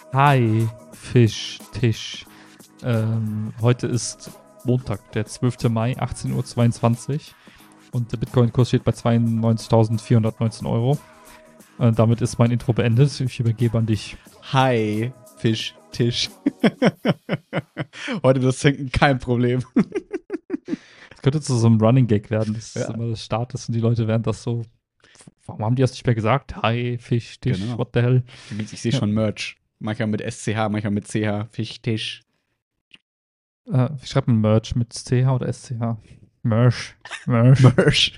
Hi, Fischtisch. Heute ist Montag, der 12. Mai, 18:22 Uhr. Und der Bitcoin-Kurs steht bei 92.419 Euro. Damit ist mein Intro beendet. Ich übergebe an dich. Hi, Fischtisch. Heute das Trinken kein Problem. Das könnte zu so einem Running Gag werden. Das ist Ja. immer das Start ist und die Leute werden das so. Warum haben die das nicht mehr gesagt? Hi, Fischtisch, Genau. what the hell? Ich sehe schon Merch. Manchmal mit SCH, manchmal mit CH. Fischtisch. Wie schreibt man Merch mit CH oder SCH? Merch. Merch. Merch.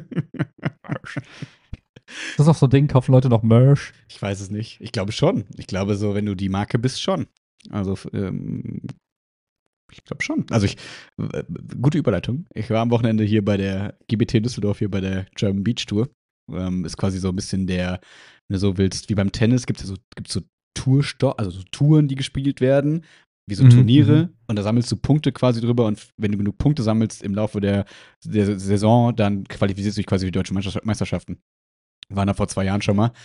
Ist das noch so ein Ding? Kaufen Leute noch Merch? Ich weiß es nicht. Ich glaube schon. Ich glaube so, wenn du die Marke bist, schon. Also, ich glaube schon. Also, gute Überleitung. Ich war am Wochenende hier bei der GBT Düsseldorf, hier bei der German Beach Tour. Ist quasi so ein bisschen wenn du so willst, wie beim Tennis, gibt es so also so Touren, die gespielt werden, wie so Turniere. Und da sammelst du Punkte quasi drüber. Und wenn du genug Punkte sammelst im Laufe der Saison, dann qualifizierst du dich quasi für die deutschen Meisterschaften. Waren da vor 2 Jahren schon mal.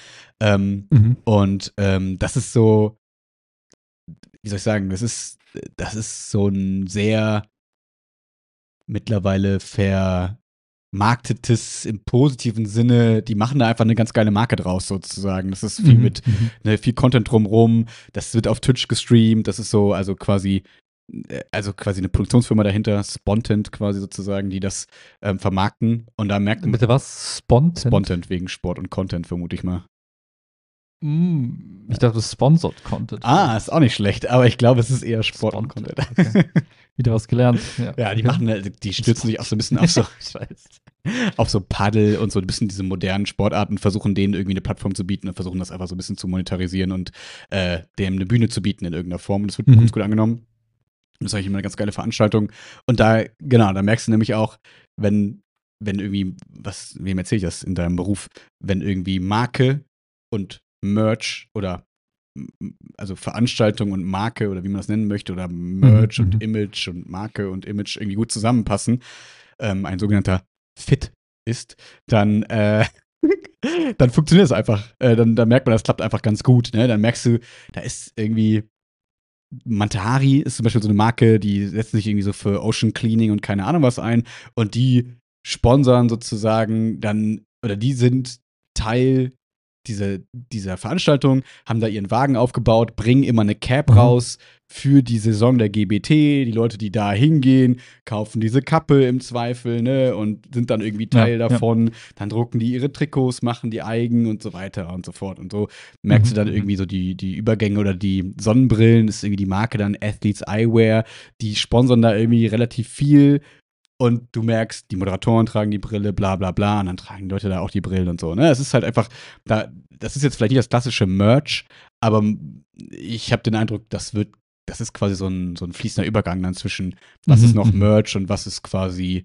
Und das ist so, wie soll ich sagen, das ist so ein sehr mittlerweile vermarktetes im positiven Sinne, die machen da einfach eine ganz geile Marke draus sozusagen. Das ist viel mit viel Content drumrum, das wird auf Twitch gestreamt, das ist so, also quasi eine Produktionsfirma dahinter, Spontent quasi sozusagen, die das vermarkten und da merkt man. Bitte was? Spontent? Spontent wegen Sport und Content, vermute ich mal. Ich dachte, das ist Sponsored Content. Ist auch nicht schlecht, aber ich glaube, es ist eher Sport und Content. Okay. Wieder was gelernt. Ja, die stürzen sich auch so ein bisschen auf so Paddel und so ein bisschen diese modernen Sportarten, versuchen denen irgendwie eine Plattform zu bieten und versuchen das einfach so ein bisschen zu monetarisieren und dem eine Bühne zu bieten in irgendeiner Form. Und das wird ganz gut angenommen. Das ist eigentlich immer eine ganz geile Veranstaltung. Und da merkst du nämlich auch, wenn irgendwie, wem erzähle ich das in deinem Beruf, wenn irgendwie Marke und Merch oder also Veranstaltung und Marke oder wie man das nennen möchte oder Merch und Image und Marke und Image irgendwie gut zusammenpassen, ein sogenannter Fit ist, dann funktioniert es einfach. Dann merkt man, das klappt einfach ganz gut. Ne? Dann merkst du, da ist irgendwie Mantahari ist zum Beispiel so eine Marke, die setzt sich irgendwie so für Ocean Cleaning und keine Ahnung was ein und die sponsern sozusagen dann, oder die sind Teil dieser Veranstaltung, haben da ihren Wagen aufgebaut, bringen immer eine Cap raus für die Saison der GBT. Die Leute, die da hingehen, kaufen diese Kappe im Zweifel, ne, und sind dann irgendwie Teil davon. Dann drucken die ihre Trikots, machen die eigen und so weiter und so fort. Und so merkst du dann irgendwie so die Übergänge oder die Sonnenbrillen, ist irgendwie die Marke dann Athletes Eyewear, die sponsern da irgendwie relativ viel. Und du merkst, die Moderatoren tragen die Brille, bla bla bla, und dann tragen die Leute da auch die Brillen und so. Ne? Es ist halt einfach, das ist jetzt vielleicht nicht das klassische Merch, aber ich habe den Eindruck, das ist quasi so ein fließender Übergang dann zwischen, was ist noch Merch und was ist quasi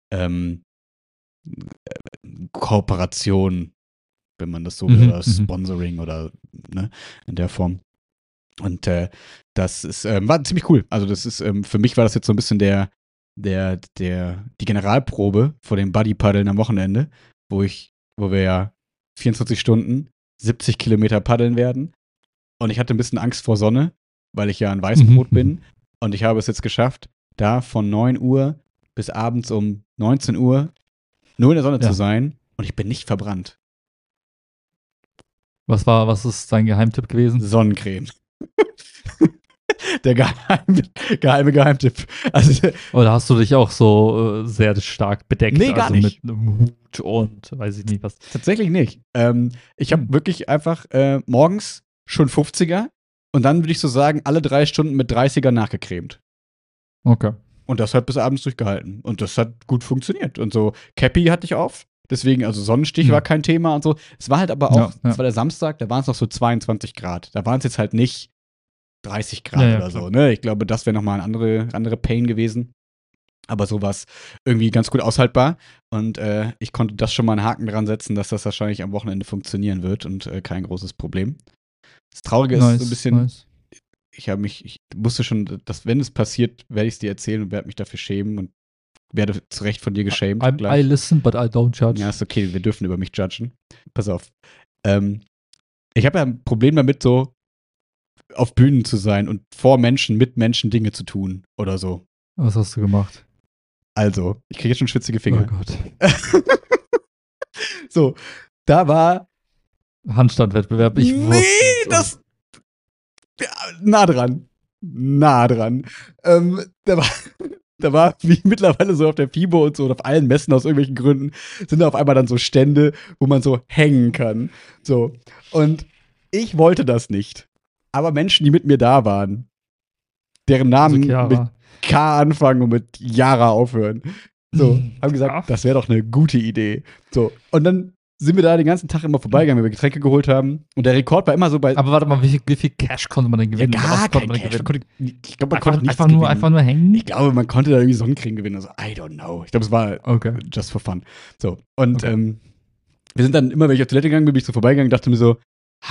Kooperation, wenn man das so will, oder Sponsoring oder ne, in der Form. Und das ist, war ziemlich cool. Also das ist, für mich war das jetzt so ein bisschen die Generalprobe vor dem Buddy-Paddeln am Wochenende, wo wir ja 24 Stunden 70 Kilometer paddeln werden. Und ich hatte ein bisschen Angst vor Sonne, weil ich ja ein Weißbrot bin. Und ich habe es jetzt geschafft, da von 9 Uhr bis abends um 19 Uhr nur in der Sonne zu sein. Und ich bin nicht verbrannt. Was ist dein Geheimtipp gewesen? Sonnencreme. Der geheime Geheimtipp. Also, oder hast du dich auch so sehr stark bedeckt? Nee, gar nicht. Mit einem Hut und weiß ich nicht was. Tatsächlich nicht. Ich habe wirklich einfach morgens schon 50er und dann würde ich so sagen, alle 3 Stunden mit 30er nachgecremt. Okay. Und das hat bis abends durchgehalten. Und das hat gut funktioniert. Und so, Cappy hatte ich auf. Deswegen, also Sonnenstich war kein Thema und so. Es war halt aber auch, es war der Samstag, da waren es noch so 22 Grad. Da waren es jetzt halt nicht 30 Grad oder so, ne? Ich glaube, das wäre nochmal eine andere Pain gewesen. Aber so war es irgendwie ganz gut aushaltbar. Und ich konnte das schon mal einen Haken dran setzen, dass das wahrscheinlich am Wochenende funktionieren wird und kein großes Problem. Das Traurige ist so ein bisschen, ich wusste schon, dass wenn es passiert, werde ich es dir erzählen und werde mich dafür schämen und werde zu Recht von dir geschämt. I listen, but I don't judge. Ja, ist okay, wir dürfen über mich judgen. Pass auf. Ich habe ja ein Problem damit, so auf Bühnen zu sein und vor Menschen, mit Menschen Dinge zu tun oder so. Was hast du gemacht? Also, ich kriege jetzt schon schwitzige Finger. Oh Gott. So, da war. Handstandwettbewerb. Ich wusste es. das. Ja, nah dran. Nah dran. Da war. Da war, wie mittlerweile so auf der FIBO und so und auf allen Messen aus irgendwelchen Gründen, sind da auf einmal dann so Stände, wo man so hängen kann. So. Und ich wollte das nicht. Aber Menschen, die mit mir da waren, deren Namen mit K anfangen und mit Yara aufhören, so, haben gesagt, das wäre doch eine gute Idee. So. Und dann sind wir da den ganzen Tag immer vorbeigegangen, wenn wir Getränke geholt haben. Und der Rekord war immer so bei. Aber warte mal, wie viel Cash konnte man denn gewinnen? Ja, gar kein Cash. Ich glaube, man konnte nichts einfach nur hängen? Ich glaube, man konnte da irgendwie Sonnencreme gewinnen. Also, I don't know. Ich glaube, es war just for fun. So, und wir sind dann immer, wenn ich auf Toilette gegangen bin, ich so vorbeigegangen und dachte mir so,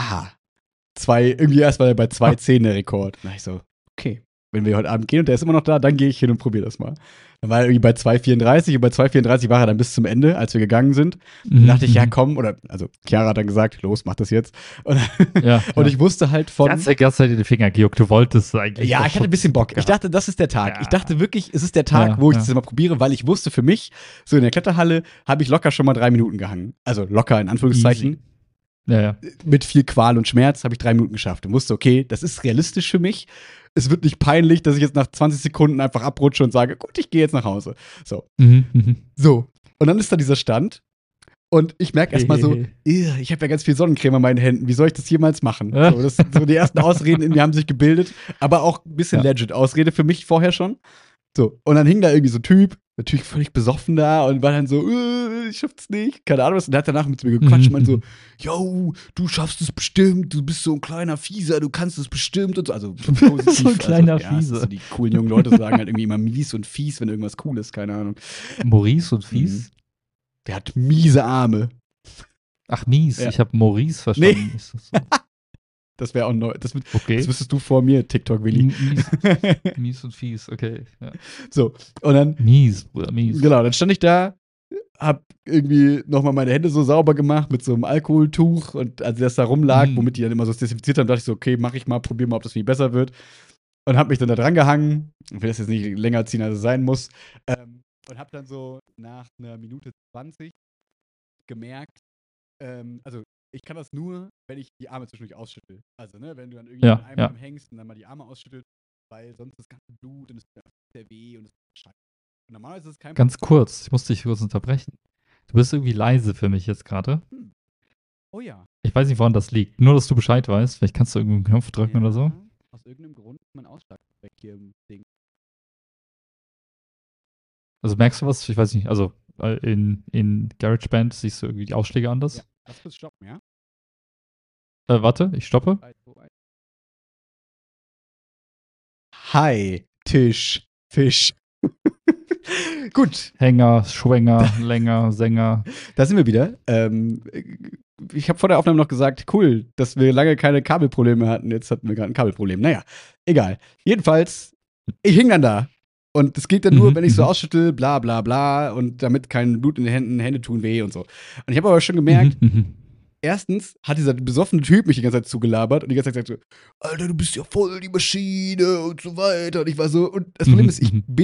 irgendwie erst war er bei 2,10 der Rekord. Und da ich so, okay, wenn wir heute Abend gehen und der ist immer noch da, dann gehe ich hin und probiere das mal. Dann war er irgendwie bei 2,34 und bei 2,34 war er dann bis zum Ende, als wir gegangen sind. Dann dachte ich, ja komm, also Chiara hat dann gesagt, los, mach das jetzt. Und, und ich wusste halt von. Du hast ja die ganze Zeit in den Finger gejuckt, du wolltest eigentlich. Ja, ich hatte ein bisschen Bock. Ich dachte, das ist der Tag. Ich dachte wirklich, es ist der Tag, wo ich das mal probiere, weil ich wusste für mich, so in der Kletterhalle habe ich locker schon mal 3 Minuten gehangen. Also locker in Anführungszeichen. Easy. Ja. Mit viel Qual und Schmerz habe ich 3 Minuten geschafft und wusste, okay, das ist realistisch für mich. Es wird nicht peinlich, dass ich jetzt nach 20 Sekunden einfach abrutsche und sage, gut, ich gehe jetzt nach Hause. So. So. Und dann ist da dieser Stand und ich merke erstmal so, ich habe ja ganz viel Sonnencreme an meinen Händen, wie soll ich das jemals machen? So, das sind so die ersten Ausreden in mir haben sich gebildet, aber auch ein bisschen legit Ausrede für mich vorher schon. So, und dann hing da irgendwie so ein Typ, natürlich völlig besoffen da und war dann so, ich schaff's nicht, keine Ahnung was. Und der hat danach mit mir gequatscht und meinte so, yo, du schaffst es bestimmt, du bist so ein kleiner Fieser, du kannst es bestimmt und so. Also positiv, so ein kleiner Fieser. So die coolen jungen Leute sagen halt irgendwie immer mies und fies, wenn irgendwas cool ist, keine Ahnung. Maurice und fies? Der hat miese Arme. Ach, mies, ich habe Maurice verstanden. Nee. Ist das so? Das wäre auch neu. Das wüsstest du vor mir, TikTok-Willi. Mies und fies, okay. Ja. So, und dann. Mies, Bruder, mies. Genau, dann stand ich da, hab irgendwie nochmal meine Hände so sauber gemacht mit so einem Alkoholtuch und als das da rumlag, womit die dann immer so desinfiziert haben, dachte ich so, okay, mach ich mal, probier mal, ob das viel besser wird. Und hab mich dann da dran gehangen. Ich will das jetzt nicht länger ziehen, als es sein muss. Und hab dann so nach einer Minute 20 gemerkt, also ich kann das nur, wenn ich die Arme zwischendurch ausschüttel. Also, ne, wenn du dann irgendwie einmal hängst und dann mal die Arme ausschüttelst, weil sonst das ganze Blut und es tut sehr weh und es ist scheiße. Und normalerweise ist es kein Problem. Ganz kurz, ich muss dich kurz unterbrechen. Du bist irgendwie leise für mich jetzt gerade. Oh ja. Ich weiß nicht, woran das liegt. Nur, dass du Bescheid weißt. Vielleicht kannst du irgendeinen Knopf drücken oder so. Aus irgendeinem Grund ist mein Ausschlag weg hier im Ding. Also merkst du was? Ich weiß nicht. Also in GarageBand siehst du irgendwie die Ausschläge anders. Ja. Lass kurz stoppen, ja? Warte, ich stoppe. Hi, Tisch, Fisch. Gut. Hänger, Schwänger, Länger, Sänger. Da sind wir wieder. Ich habe vor der Aufnahme noch gesagt, cool, dass wir lange keine Kabelprobleme hatten. Jetzt hatten wir gerade ein Kabelproblem. Naja, egal. Jedenfalls, ich hing dann da. Und es geht dann nur, wenn ich so ausschüttel, bla bla bla, und damit kein Blut in den Händen, Hände tun weh und so. Und ich habe aber schon gemerkt, erstens hat dieser besoffene Typ mich die ganze Zeit zugelabert und die ganze Zeit gesagt so, Alter, du bist ja voll die Maschine und so weiter. Und ich war so, und das Problem ist,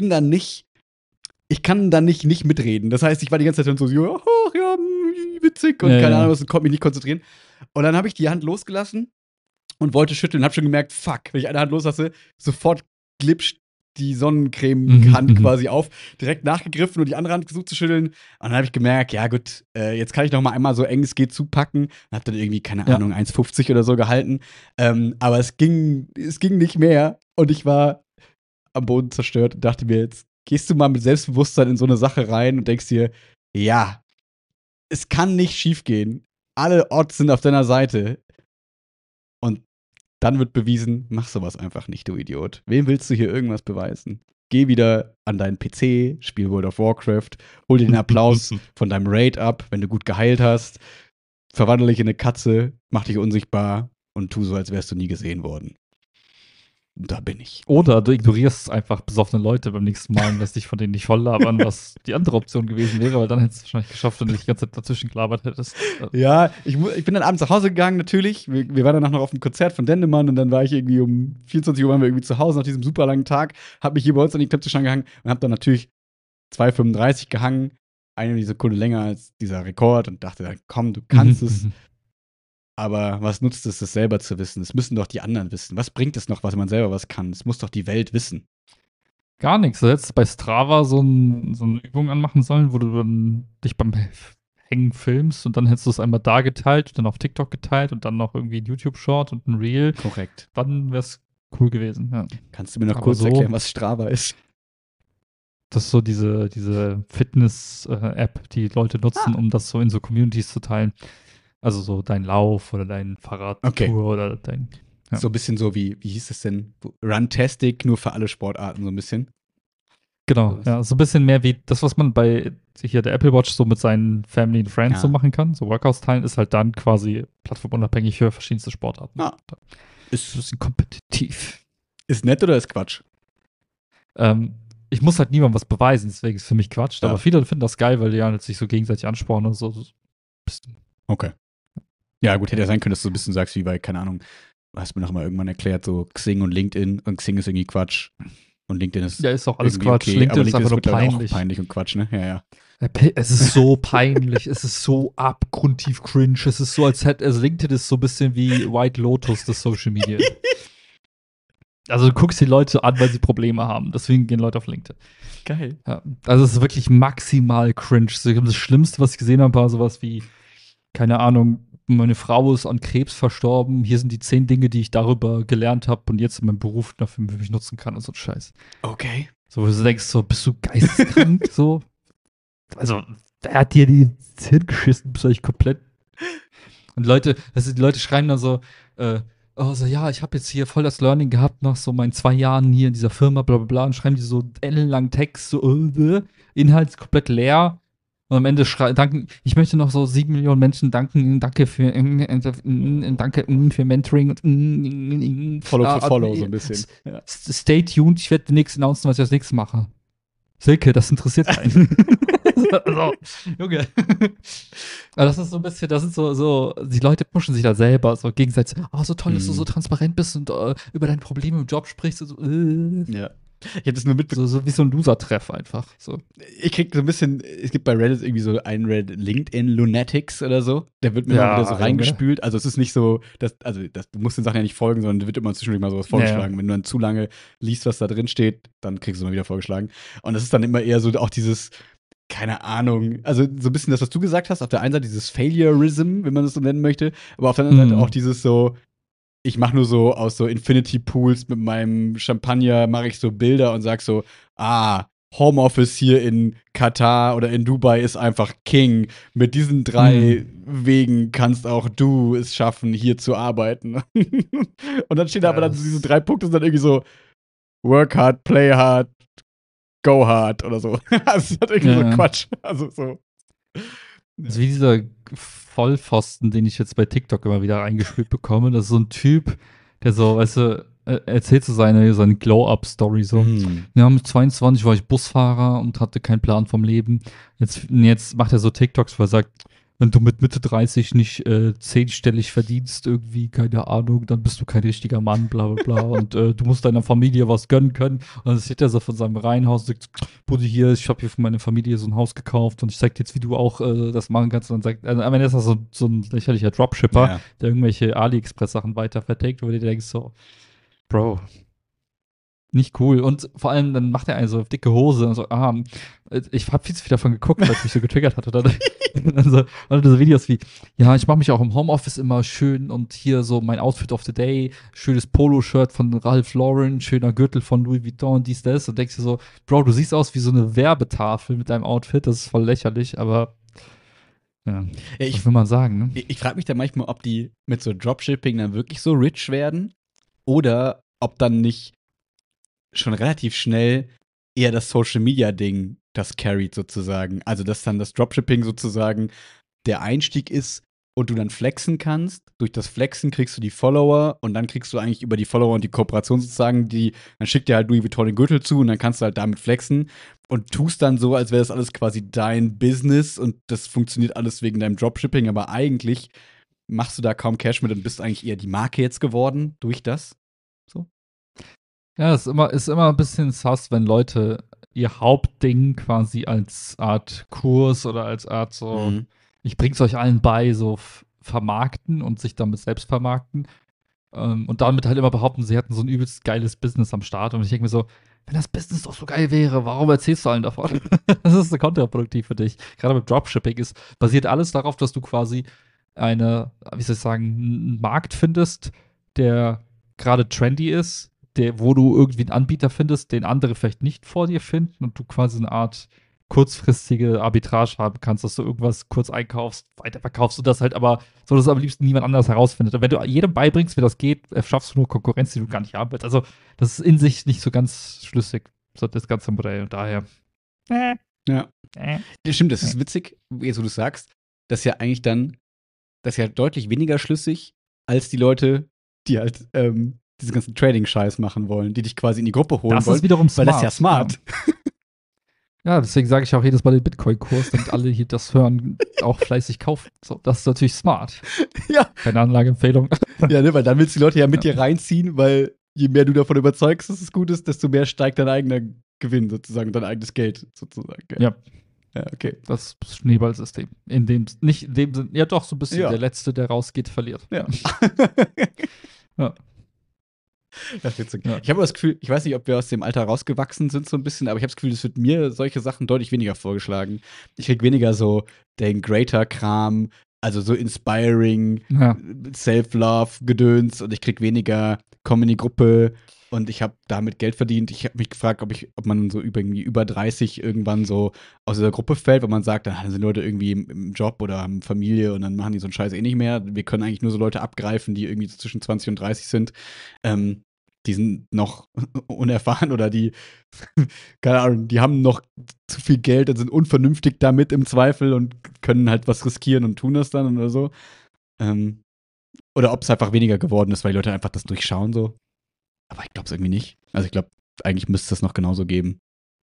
ich kann da nicht mitreden. Das heißt, ich war die ganze Zeit dann so, ja, witzig und keine Ahnung was und konnte mich nicht konzentrieren. Und dann habe ich die Hand losgelassen und wollte schütteln und habe schon gemerkt, fuck, wenn ich eine Hand loslasse, sofort glitscht die Sonnencreme-Hand quasi auf, direkt nachgegriffen und die andere Hand versucht zu schütteln. Und dann habe ich gemerkt, ja gut, jetzt kann ich noch mal einmal so eng es geht zupacken. Und habe dann irgendwie, keine Ahnung, 1,50 oder so gehalten. Aber es ging nicht mehr. Und ich war am Boden zerstört und dachte mir, jetzt gehst du mal mit Selbstbewusstsein in so eine Sache rein und denkst dir, ja, es kann nicht schief gehen. Alle Odds sind auf deiner Seite. Und dann wird bewiesen, mach sowas einfach nicht, du Idiot. Wem willst du hier irgendwas beweisen? Geh wieder an deinen PC, spiel World of Warcraft, hol dir den Applaus von deinem Raid ab, wenn du gut geheilt hast, verwandle dich in eine Katze, mach dich unsichtbar und tu so, als wärst du nie gesehen worden. Da bin ich. Oder du ignorierst einfach besoffene Leute beim nächsten Mal und lässt dich von denen nicht voll labern, was die andere Option gewesen wäre, weil dann hättest du es wahrscheinlich geschafft, wenn du dich die ganze Zeit dazwischen gelabert hättest. Ja, ich bin dann abends nach Hause gegangen, natürlich. Wir waren danach noch auf dem Konzert von Dendemann und dann war ich irgendwie um 24 Uhr waren wir irgendwie zu Hause nach diesem super langen Tag, hab mich hier bei uns an die Klipsche gehangen und hab dann natürlich 2,35 gehangen, eine Sekunde länger als dieser Rekord und dachte dann, komm, du kannst es. Aber was nutzt es, das selber zu wissen? Es müssen doch die anderen wissen. Was bringt es noch, was man selber was kann? Es muss doch die Welt wissen. Gar nichts. Du hättest bei Strava so eine Übung anmachen sollen, wo du dann dich beim Hängen filmst und dann hättest du es einmal da geteilt, dann auf TikTok geteilt und dann noch irgendwie ein YouTube-Short und ein Reel. Korrekt. Dann wäre es cool gewesen. Ja. Kannst du mir noch Aber kurz so- erklären, was Strava ist? Das ist so diese Fitness-App, die Leute nutzen, um das so in so Communities zu teilen. Also so dein Lauf oder dein Fahrradtour Okay. oder dein. Ja. So ein bisschen so wie hieß es denn? Runtastic, nur für alle Sportarten so ein bisschen. Genau, ja, so ein bisschen mehr wie das, was man bei hier der Apple Watch so mit seinen Family and Friends Ja. so machen kann. So Workouts teilen ist halt dann quasi plattformunabhängig für verschiedenste Sportarten. Ah. Ist ein bisschen kompetitiv. Ist nett oder ist Quatsch? Ich muss halt niemandem was beweisen, deswegen ist es für mich Quatsch. Ja. Aber viele finden das geil, weil die ja sich so gegenseitig anspornen und so. Okay. Ja, gut, hätte ja sein können, dass du so ein bisschen sagst, wie bei, keine Ahnung, hast mir noch mal irgendwann erklärt, so Xing und LinkedIn. Und Xing ist irgendwie Quatsch. Und LinkedIn ist Ja, ist auch alles irgendwie Quatsch. okay, LinkedIn aber ist einfach nur mittlerweile peinlich. Auch peinlich und Quatsch, ne? Ja, ja. Es ist so peinlich, es ist so abgrundtief cringe. Es ist so, als hätte, also LinkedIn ist so ein bisschen wie White Lotus des Social Media. Also du guckst die Leute an, weil sie Probleme haben. Deswegen gehen Leute auf LinkedIn. Geil. Ja, also es ist wirklich maximal cringe. Das Schlimmste, was ich gesehen habe, war sowas wie, keine Ahnung, meine Frau ist an Krebs verstorben. Hier sind die 10 Dinge, die ich darüber gelernt habe und jetzt in meinem Beruf dafür für mich nutzen kann und so ein Scheiß. Okay. So, wo du denkst, so, bist du geisteskrank? So. Also, wer hat dir die ins Hirn geschissen? Bist du eigentlich komplett. Und die Leute schreiben dann so, ja, ich habe jetzt hier voll das Learning gehabt nach so meinen 2 Jahren hier in dieser Firma, bla bla bla, und schreiben die so ellenlangen Text, so, Inhalt ist komplett leer. Und am Ende danken, ich möchte noch so 7 Millionen Menschen danken, danke für Mentoring und Follow for Follow so ein bisschen. Ja. Stay tuned, ich werde demnächst announcen, was ich als nächstes mache. Silke, das interessiert keinen. Also, Junge. Aber das ist so ein bisschen, das sind so, die Leute pushen sich da selber so gegenseitig. Oh, so toll, dass du so transparent bist und über deine Probleme im Job sprichst. Und so, Ja. Ich habe das nur mitbekommen. so wie so ein Loser-Treff einfach. So. Ich krieg so ein bisschen, es gibt bei Reddit irgendwie so einen Reddit LinkedIn Lunatics oder so. Der wird mir immer wieder so reingespült. Also es ist nicht so, du musst den Sachen ja nicht folgen, sondern dir wird immer zwischendurch mal sowas vorgeschlagen. Ja. Wenn du dann zu lange liest, was da drin steht, dann kriegst du es immer wieder vorgeschlagen. Und das ist dann immer eher so auch dieses, keine Ahnung, also so ein bisschen das, was du gesagt hast, auf der einen Seite dieses Failureism, wenn man das so nennen möchte, aber auf der anderen Seite auch dieses so, ich mache nur so aus so Infinity Pools mit meinem Champagner, mache ich so Bilder und sag so, Homeoffice hier in Katar oder in Dubai ist einfach King. Mit diesen 3 Wegen kannst auch du es schaffen, hier zu arbeiten. Und dann stehen da aber dann diese 3 Punkte sind dann irgendwie so Work hard, play hard, go hard oder so. Das ist halt irgendwie so Quatsch. Also so. Das ist wie dieser Vollpfosten, den ich jetzt bei TikTok immer wieder reingespielt bekomme. Das ist so ein Typ, der so, weißt du, erzählt so seine Glow-Up-Story so. Ja, mit 22 war ich Busfahrer und hatte keinen Plan vom Leben. Jetzt macht er so TikToks, wo er sagt, wenn du mit Mitte 30 nicht 10-stellig verdienst, irgendwie, keine Ahnung, dann bist du kein richtiger Mann, bla bla bla. Und du musst deiner Familie was gönnen können. Und dann sieht er so von seinem Reihenhaus und sagt, Buddy, hier, ich habe hier für meine Familie so ein Haus gekauft und ich zeig dir jetzt, wie du auch das machen kannst. Und dann sagt, am Ende ist das so ein lächerlicher Dropshipper, der irgendwelche AliExpress-Sachen weiter vertickt, wo du dir denkst so, Bro, nicht cool. Und vor allem, dann macht er eine so dicke Hose und so, ich hab viel zu viel davon geguckt, weil es mich so getriggert hat. Und dann so Videos wie, ja, ich mache mich auch im Homeoffice immer schön und hier so mein Outfit of the Day, schönes Poloshirt von Ralph Lauren, schöner Gürtel von Louis Vuitton, dies, das. Und denkst dir so, Bro, du siehst aus wie so eine Werbetafel mit deinem Outfit, das ist voll lächerlich, aber ja, was will man sagen, ne? Ich frage mich da manchmal, ob die mit so Dropshipping dann wirklich so rich werden oder ob dann nicht schon relativ schnell eher das Social-Media-Ding das carried sozusagen. Also, dass dann das Dropshipping sozusagen der Einstieg ist und du dann flexen kannst. Durch das Flexen kriegst du die Follower und dann kriegst du eigentlich über die Follower und die Kooperation sozusagen, dann schickt dir halt Louis Vuitton den Gürtel zu und dann kannst du halt damit flexen und tust dann so, als wäre das alles quasi dein Business und das funktioniert alles wegen deinem Dropshipping, aber eigentlich machst du da kaum Cash mit und bist eigentlich eher die Marke jetzt geworden durch das. So. Ja, ist immer ein bisschen sus, wenn Leute ihr Hauptding quasi als Art Kurs oder als Art so, ich bring's euch allen bei, so vermarkten und sich damit selbst vermarkten. Und damit halt immer behaupten, sie hätten so ein übelst geiles Business am Start. Und ich denke mir so, wenn das Business doch so geil wäre, warum erzählst du allen davon? Das ist so kontraproduktiv für dich. Gerade mit Dropshipping basiert alles darauf, dass du quasi wie soll ich sagen, einen Markt findest, der gerade trendy ist, wo du irgendwie einen Anbieter findest, den andere vielleicht nicht vor dir finden und du quasi eine Art kurzfristige Arbitrage haben kannst, dass du irgendwas kurz einkaufst, weiterverkaufst und das halt aber so, dass es am liebsten niemand anders herausfindet. Und wenn du jedem beibringst, wie das geht, schaffst du nur Konkurrenz, die du gar nicht haben willst. Also, das ist in sich nicht so ganz schlüssig, so das ganze Modell. Und daher. Ja. Das stimmt, das ist witzig, wie du sagst, das ist ja deutlich weniger schlüssig als die Leute, die halt diesen ganzen Trading-Scheiß machen wollen, die dich quasi in die Gruppe holen Das wollen. ist wiederum smart. Weil das ist ja smart. Ja, deswegen sage ich auch jedes Mal den Bitcoin-Kurs, damit alle hier das hören, auch fleißig kaufen. So, das ist natürlich smart. Ja. Keine Anlageempfehlung. Ja, ne, weil dann willst du die Leute ja mit dir reinziehen, weil je mehr du davon überzeugst, dass es gut ist, desto mehr steigt dein eigener Gewinn sozusagen, dein eigenes Geld sozusagen. Ja. Ja, okay. Das Schneeballsystem. Nicht in dem Sinn, ja doch, so ein bisschen. Ja. Der Letzte, der rausgeht, verliert. Ja. Ja. Das wird so. Ja. Ich habe das Gefühl, ich weiß nicht, ob wir aus dem Alter rausgewachsen sind so ein bisschen, aber ich habe das Gefühl, es wird mir solche Sachen deutlich weniger vorgeschlagen. Ich krieg weniger so den Greater-Kram, also so inspiring, Ja. Self-Love-Gedöns und ich krieg weniger komm in die Gruppe und ich habe damit Geld verdient. Ich habe mich gefragt, ob man so über 30 irgendwann so aus dieser Gruppe fällt, wenn man sagt, dann sind Leute irgendwie im Job oder haben Familie und dann machen die so einen Scheiß eh nicht mehr. Wir können eigentlich nur so Leute abgreifen, die irgendwie so zwischen 20 und 30 sind. Die sind noch unerfahren oder die, keine Ahnung, die haben noch zu viel Geld und sind unvernünftig damit im Zweifel und können halt was riskieren und tun das dann oder so. Oder ob es einfach weniger geworden ist, weil die Leute einfach das durchschauen so. Aber ich glaube es irgendwie nicht. Also ich glaube, eigentlich müsste es das noch genauso geben.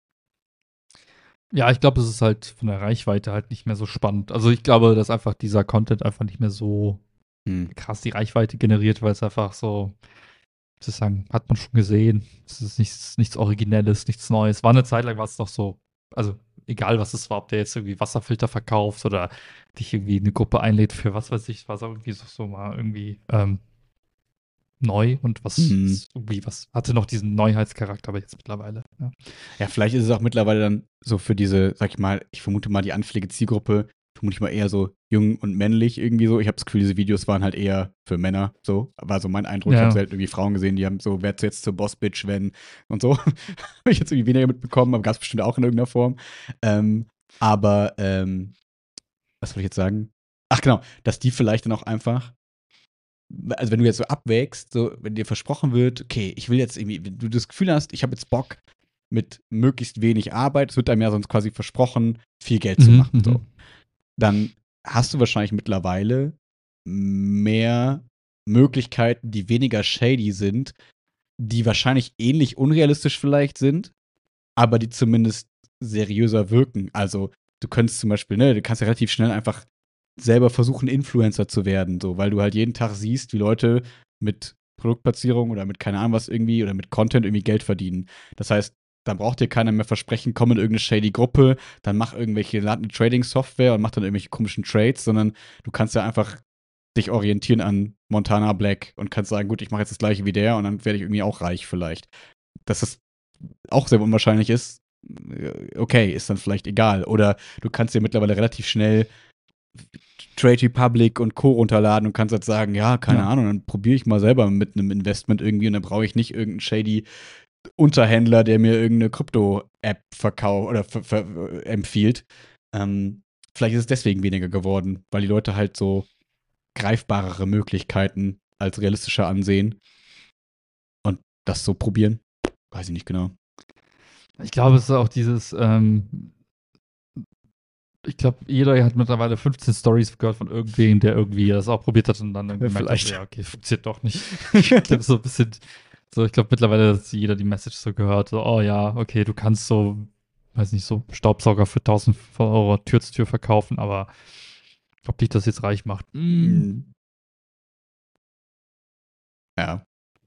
Ja, ich glaube, es ist halt von der Reichweite halt nicht mehr so spannend. Also ich glaube, dass einfach dieser Content einfach nicht mehr so krass die Reichweite generiert, weil es einfach so, zu sagen, hat man schon gesehen. Es ist nichts Originelles, nichts Neues. War eine Zeit lang, war es doch so, also egal was es war, ob der jetzt irgendwie Wasserfilter verkauft oder dich irgendwie in eine Gruppe einlädt für was weiß ich, war es irgendwie so mal irgendwie neu und was hatte noch diesen Neuheitscharakter, aber jetzt mittlerweile. Ja. Ja, vielleicht ist es auch mittlerweile dann so für diese, sag ich mal, ich vermute mal die anfällige Zielgruppe, vermute ich mal eher so jung und männlich irgendwie so. Ich habe das Gefühl, diese Videos waren halt eher für Männer so. War so mein Eindruck. Ja. Ich habe selten irgendwie Frauen gesehen, die haben so, wer jetzt zur Boss-Bitch, wenn und so. Habe ich jetzt irgendwie weniger mitbekommen, aber gab es bestimmt auch in irgendeiner Form. Was wollte ich jetzt sagen? Ach genau, dass die vielleicht dann auch einfach, also wenn du jetzt so abwägst, so wenn dir versprochen wird, okay, ich will jetzt irgendwie, wenn du das Gefühl hast, ich habe jetzt Bock mit möglichst wenig Arbeit, es wird einem ja sonst quasi versprochen, viel Geld zu machen, so. Dann hast du wahrscheinlich mittlerweile mehr Möglichkeiten, die weniger shady sind, die wahrscheinlich ähnlich unrealistisch vielleicht sind, aber die zumindest seriöser wirken. Also du könntest zum Beispiel, du kannst ja relativ schnell einfach selber versuchen, Influencer zu werden, so, weil du halt jeden Tag siehst, wie Leute mit Produktplatzierung oder mit keine Ahnung was irgendwie oder mit Content irgendwie Geld verdienen. Das heißt, dann braucht dir keiner mehr versprechen, komm in irgendeine shady Gruppe, dann lad eine Trading-Software und mach dann irgendwelche komischen Trades, sondern du kannst ja einfach dich orientieren an Montana Black und kannst sagen, gut, ich mache jetzt das gleiche wie der und dann werde ich irgendwie auch reich vielleicht. Dass das auch sehr unwahrscheinlich ist, okay, ist dann vielleicht egal. Oder du kannst dir mittlerweile relativ schnell Trade Republic und Co. runterladen und kannst jetzt sagen, ja, keine Ahnung, dann probiere ich mal selber mit einem Investment irgendwie und dann brauche ich nicht irgendeinen shady Unterhändler, der mir irgendeine Krypto-App verkauft oder empfiehlt. Vielleicht ist es deswegen weniger geworden, weil die Leute halt so greifbarere Möglichkeiten als realistischer ansehen und das so probieren. Weiß ich nicht genau. Ich glaube, es ist auch dieses, Ich glaube, jeder hat mittlerweile 15 Stories gehört von irgendwem, der irgendwie das auch probiert hat und dann gemerkt vielleicht. hat, ja, okay, funktioniert doch nicht. Ich glaube, so ein bisschen, so, ich glaube mittlerweile, dass jeder die Message so gehört, so, oh ja, okay, du kannst so, weiß nicht, so Staubsauger für 1.000 € Tür zu Tür verkaufen, aber ob dich das jetzt reich macht. Ja.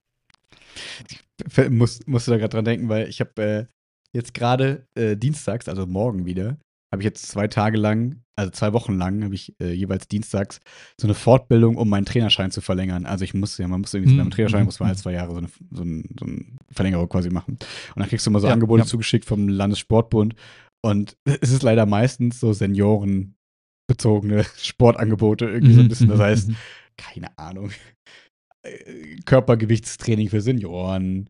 Musste da gerade dran denken, weil ich habe jetzt gerade dienstags, also morgen wieder, habe ich jetzt 2 Tage lang, also 2 Wochen lang, habe ich jeweils dienstags so eine Fortbildung, um meinen Trainerschein zu verlängern. Also man muss irgendwie beim Trainerschein muss man halt 2 Jahre so eine Verlängerung quasi machen. Und dann kriegst du immer so Angebote zugeschickt vom Landessportbund. Und es ist leider meistens so seniorenbezogene Sportangebote irgendwie so ein bisschen. Das heißt, keine Ahnung, Körpergewichtstraining für Senioren,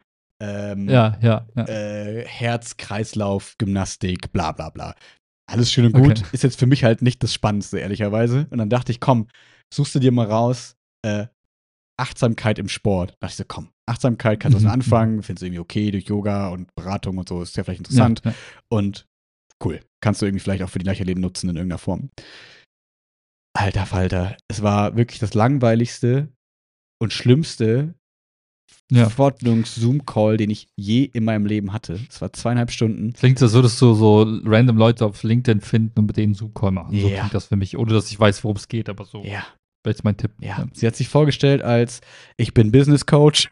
Herz-Kreislauf, Gymnastik, bla bla bla. Alles schön und gut, ist jetzt für mich halt nicht das Spannendste, ehrlicherweise. Und dann dachte ich, komm, suchst du dir mal raus, Achtsamkeit im Sport. Da dachte ich so, komm, Achtsamkeit, kannst du was anfangen, findest du irgendwie okay durch Yoga und Beratung und so, ist ja vielleicht interessant. Ja. Und cool, kannst du irgendwie vielleicht auch für die Leichterleben nutzen in irgendeiner Form. Alter Falter, es war wirklich das langweiligste und schlimmste Fortbildungs-Zoom-Call, den ich je in meinem Leben hatte. Es war 2,5 Stunden. Klingt, als würdest du so random Leute auf LinkedIn finden und mit denen Zoom-Call machen. So klingt das für mich, ohne dass ich weiß, worum es geht, aber so. Ja. Wäre jetzt mein Tipp. Ja. Sie hat sich vorgestellt als, ich bin Business Coach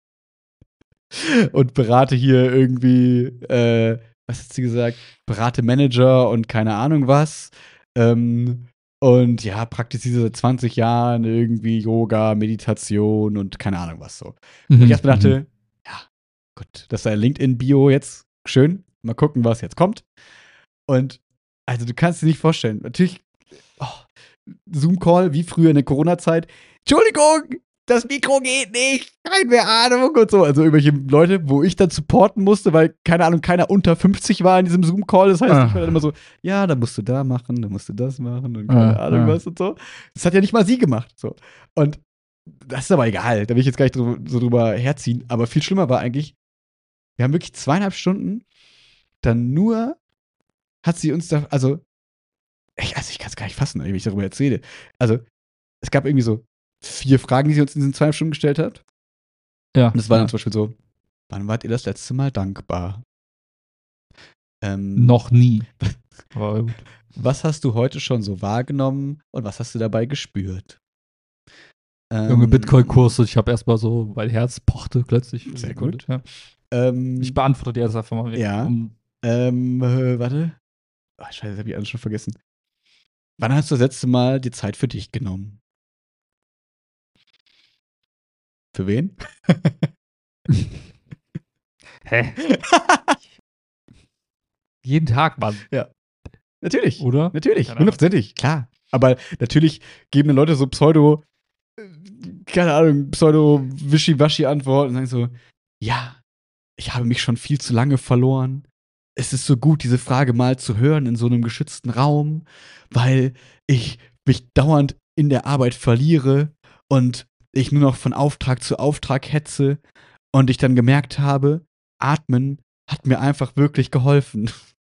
und berate hier irgendwie, was hat sie gesagt? Berate Manager und keine Ahnung was. Und ja, praktiziere seit 20 Jahren irgendwie Yoga, Meditation und keine Ahnung was so. Und ich erstmal dachte, ja, gut, das ist ein LinkedIn-Bio jetzt. Schön. Mal gucken, was jetzt kommt. Und also du kannst dir nicht vorstellen. Natürlich, Zoom-Call wie früher in der Corona-Zeit. Entschuldigung, das Mikro geht nicht. Keine Ahnung und so. Also irgendwelche Leute, wo ich dann supporten musste, weil, keine Ahnung, keiner unter 50 war in diesem Zoom-Call. Das heißt, ich war dann immer so, ja, dann musst du da machen, dann musst du das machen und keine Ahnung was und so. Das hat ja nicht mal sie gemacht. So. Und das ist aber egal. Da will ich jetzt gar nicht so drüber herziehen. Aber viel schlimmer war eigentlich, wir haben wirklich 2,5 Stunden dann nur hat sie uns da, also ich kann es gar nicht fassen, wenn ich darüber erzähle. Also, es gab irgendwie so 4 Fragen, die sie uns in diesen 2,5 Stunden gestellt hat. Ja. Und es war dann zum Beispiel so, wann wart ihr das letzte Mal dankbar? Noch nie. Aber gut. Was hast du heute schon so wahrgenommen und was hast du dabei gespürt? Junge Bitcoin-Kurs und ich habe erstmal so, mein Herz pochte plötzlich. Sehr gut. Ja. Ich beantworte dir das einfach mal. Ja. Warte. Oh, scheiße, das habe ich alles schon vergessen. Wann hast du das letzte Mal die Zeit für dich genommen? Für wen? Hä? Jeden Tag, Mann. Ja. Natürlich. Oder? Natürlich. 100%. Klar. Aber natürlich geben dann Leute so Pseudo-Wischiwaschi-Antworten und sagen so, ja, ich habe mich schon viel zu lange verloren. Es ist so gut, diese Frage mal zu hören in so einem geschützten Raum, weil ich mich dauernd in der Arbeit verliere und ich nur noch von Auftrag zu Auftrag hetze und ich dann gemerkt habe, Atmen hat mir einfach wirklich geholfen.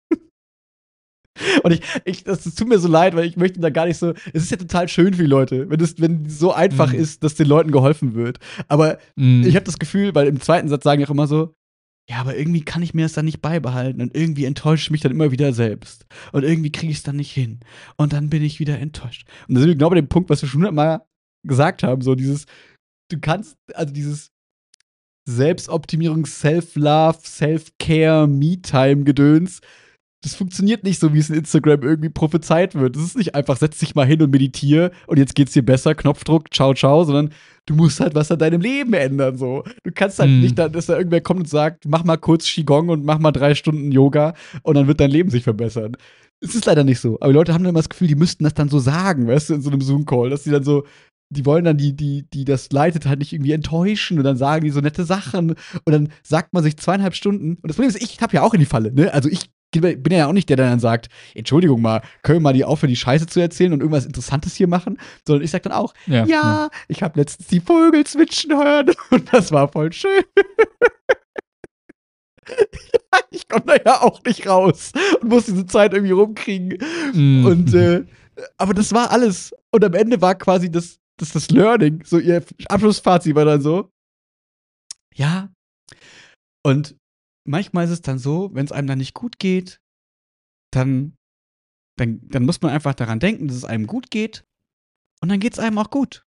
Und das tut mir so leid, weil ich möchte da gar nicht so. Es ist ja total schön für die Leute, wenn es so einfach ist, dass den Leuten geholfen wird. Aber ich habe das Gefühl, weil im zweiten Satz sagen die auch immer so, ja, aber irgendwie kann ich mir das dann nicht beibehalten und irgendwie enttäusche ich mich dann immer wieder selbst. Und irgendwie kriege ich es dann nicht hin. Und dann bin ich wieder enttäuscht. Und da sind wir genau bei dem Punkt, was wir schon 100-mal gesagt haben, so dieses, dieses Selbstoptimierung, Self-Love, Self-Care, Me-Time-Gedöns, das funktioniert nicht so, wie es in Instagram irgendwie prophezeit wird. Das ist nicht einfach, setz dich mal hin und meditiere und jetzt geht's dir besser, Knopfdruck, ciao, ciao, sondern du musst halt was an deinem Leben ändern, so. Du kannst halt nicht, dass da irgendwer kommt und sagt, mach mal kurz Qigong und mach mal 3 Stunden Yoga und dann wird dein Leben sich verbessern. Es ist leider nicht so. Aber die Leute haben dann immer das Gefühl, die müssten das dann so sagen, weißt du, in so einem Zoom-Call, dass die dann so, die wollen dann die das leitet, halt nicht irgendwie enttäuschen und dann sagen die so nette Sachen und dann sagt man sich 2,5 Stunden und das Problem ist, ich tapp ja auch in die Falle, ne? Also ich bin ja auch nicht der, der dann sagt, Entschuldigung mal, können wir mal aufhören, die Scheiße zu erzählen und irgendwas Interessantes hier machen? Sondern ich sag dann auch, ja. Ich habe letztens die Vögel zwitschern hören und das war voll schön. Ich komme da ja auch nicht raus und muss diese Zeit irgendwie rumkriegen. Und, aber das war alles. Und am Ende war quasi das Learning. So, ihr Abschlussfazit war dann so. Ja. Und manchmal ist es dann so, wenn es einem dann nicht gut geht, dann muss man einfach daran denken, dass es einem gut geht. Und dann geht es einem auch gut.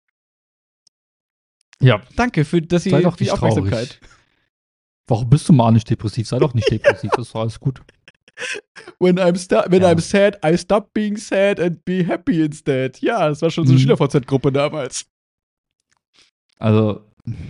Ja. Danke für die Aufmerksamkeit. Traurig. Warum bist du manisch-depressiv? Sei doch nicht depressiv, das ist doch alles gut. When I'm sad, I stop being sad and be happy instead. Ja, das war schon so eine Schüler-VZ-Gruppe damals. Also.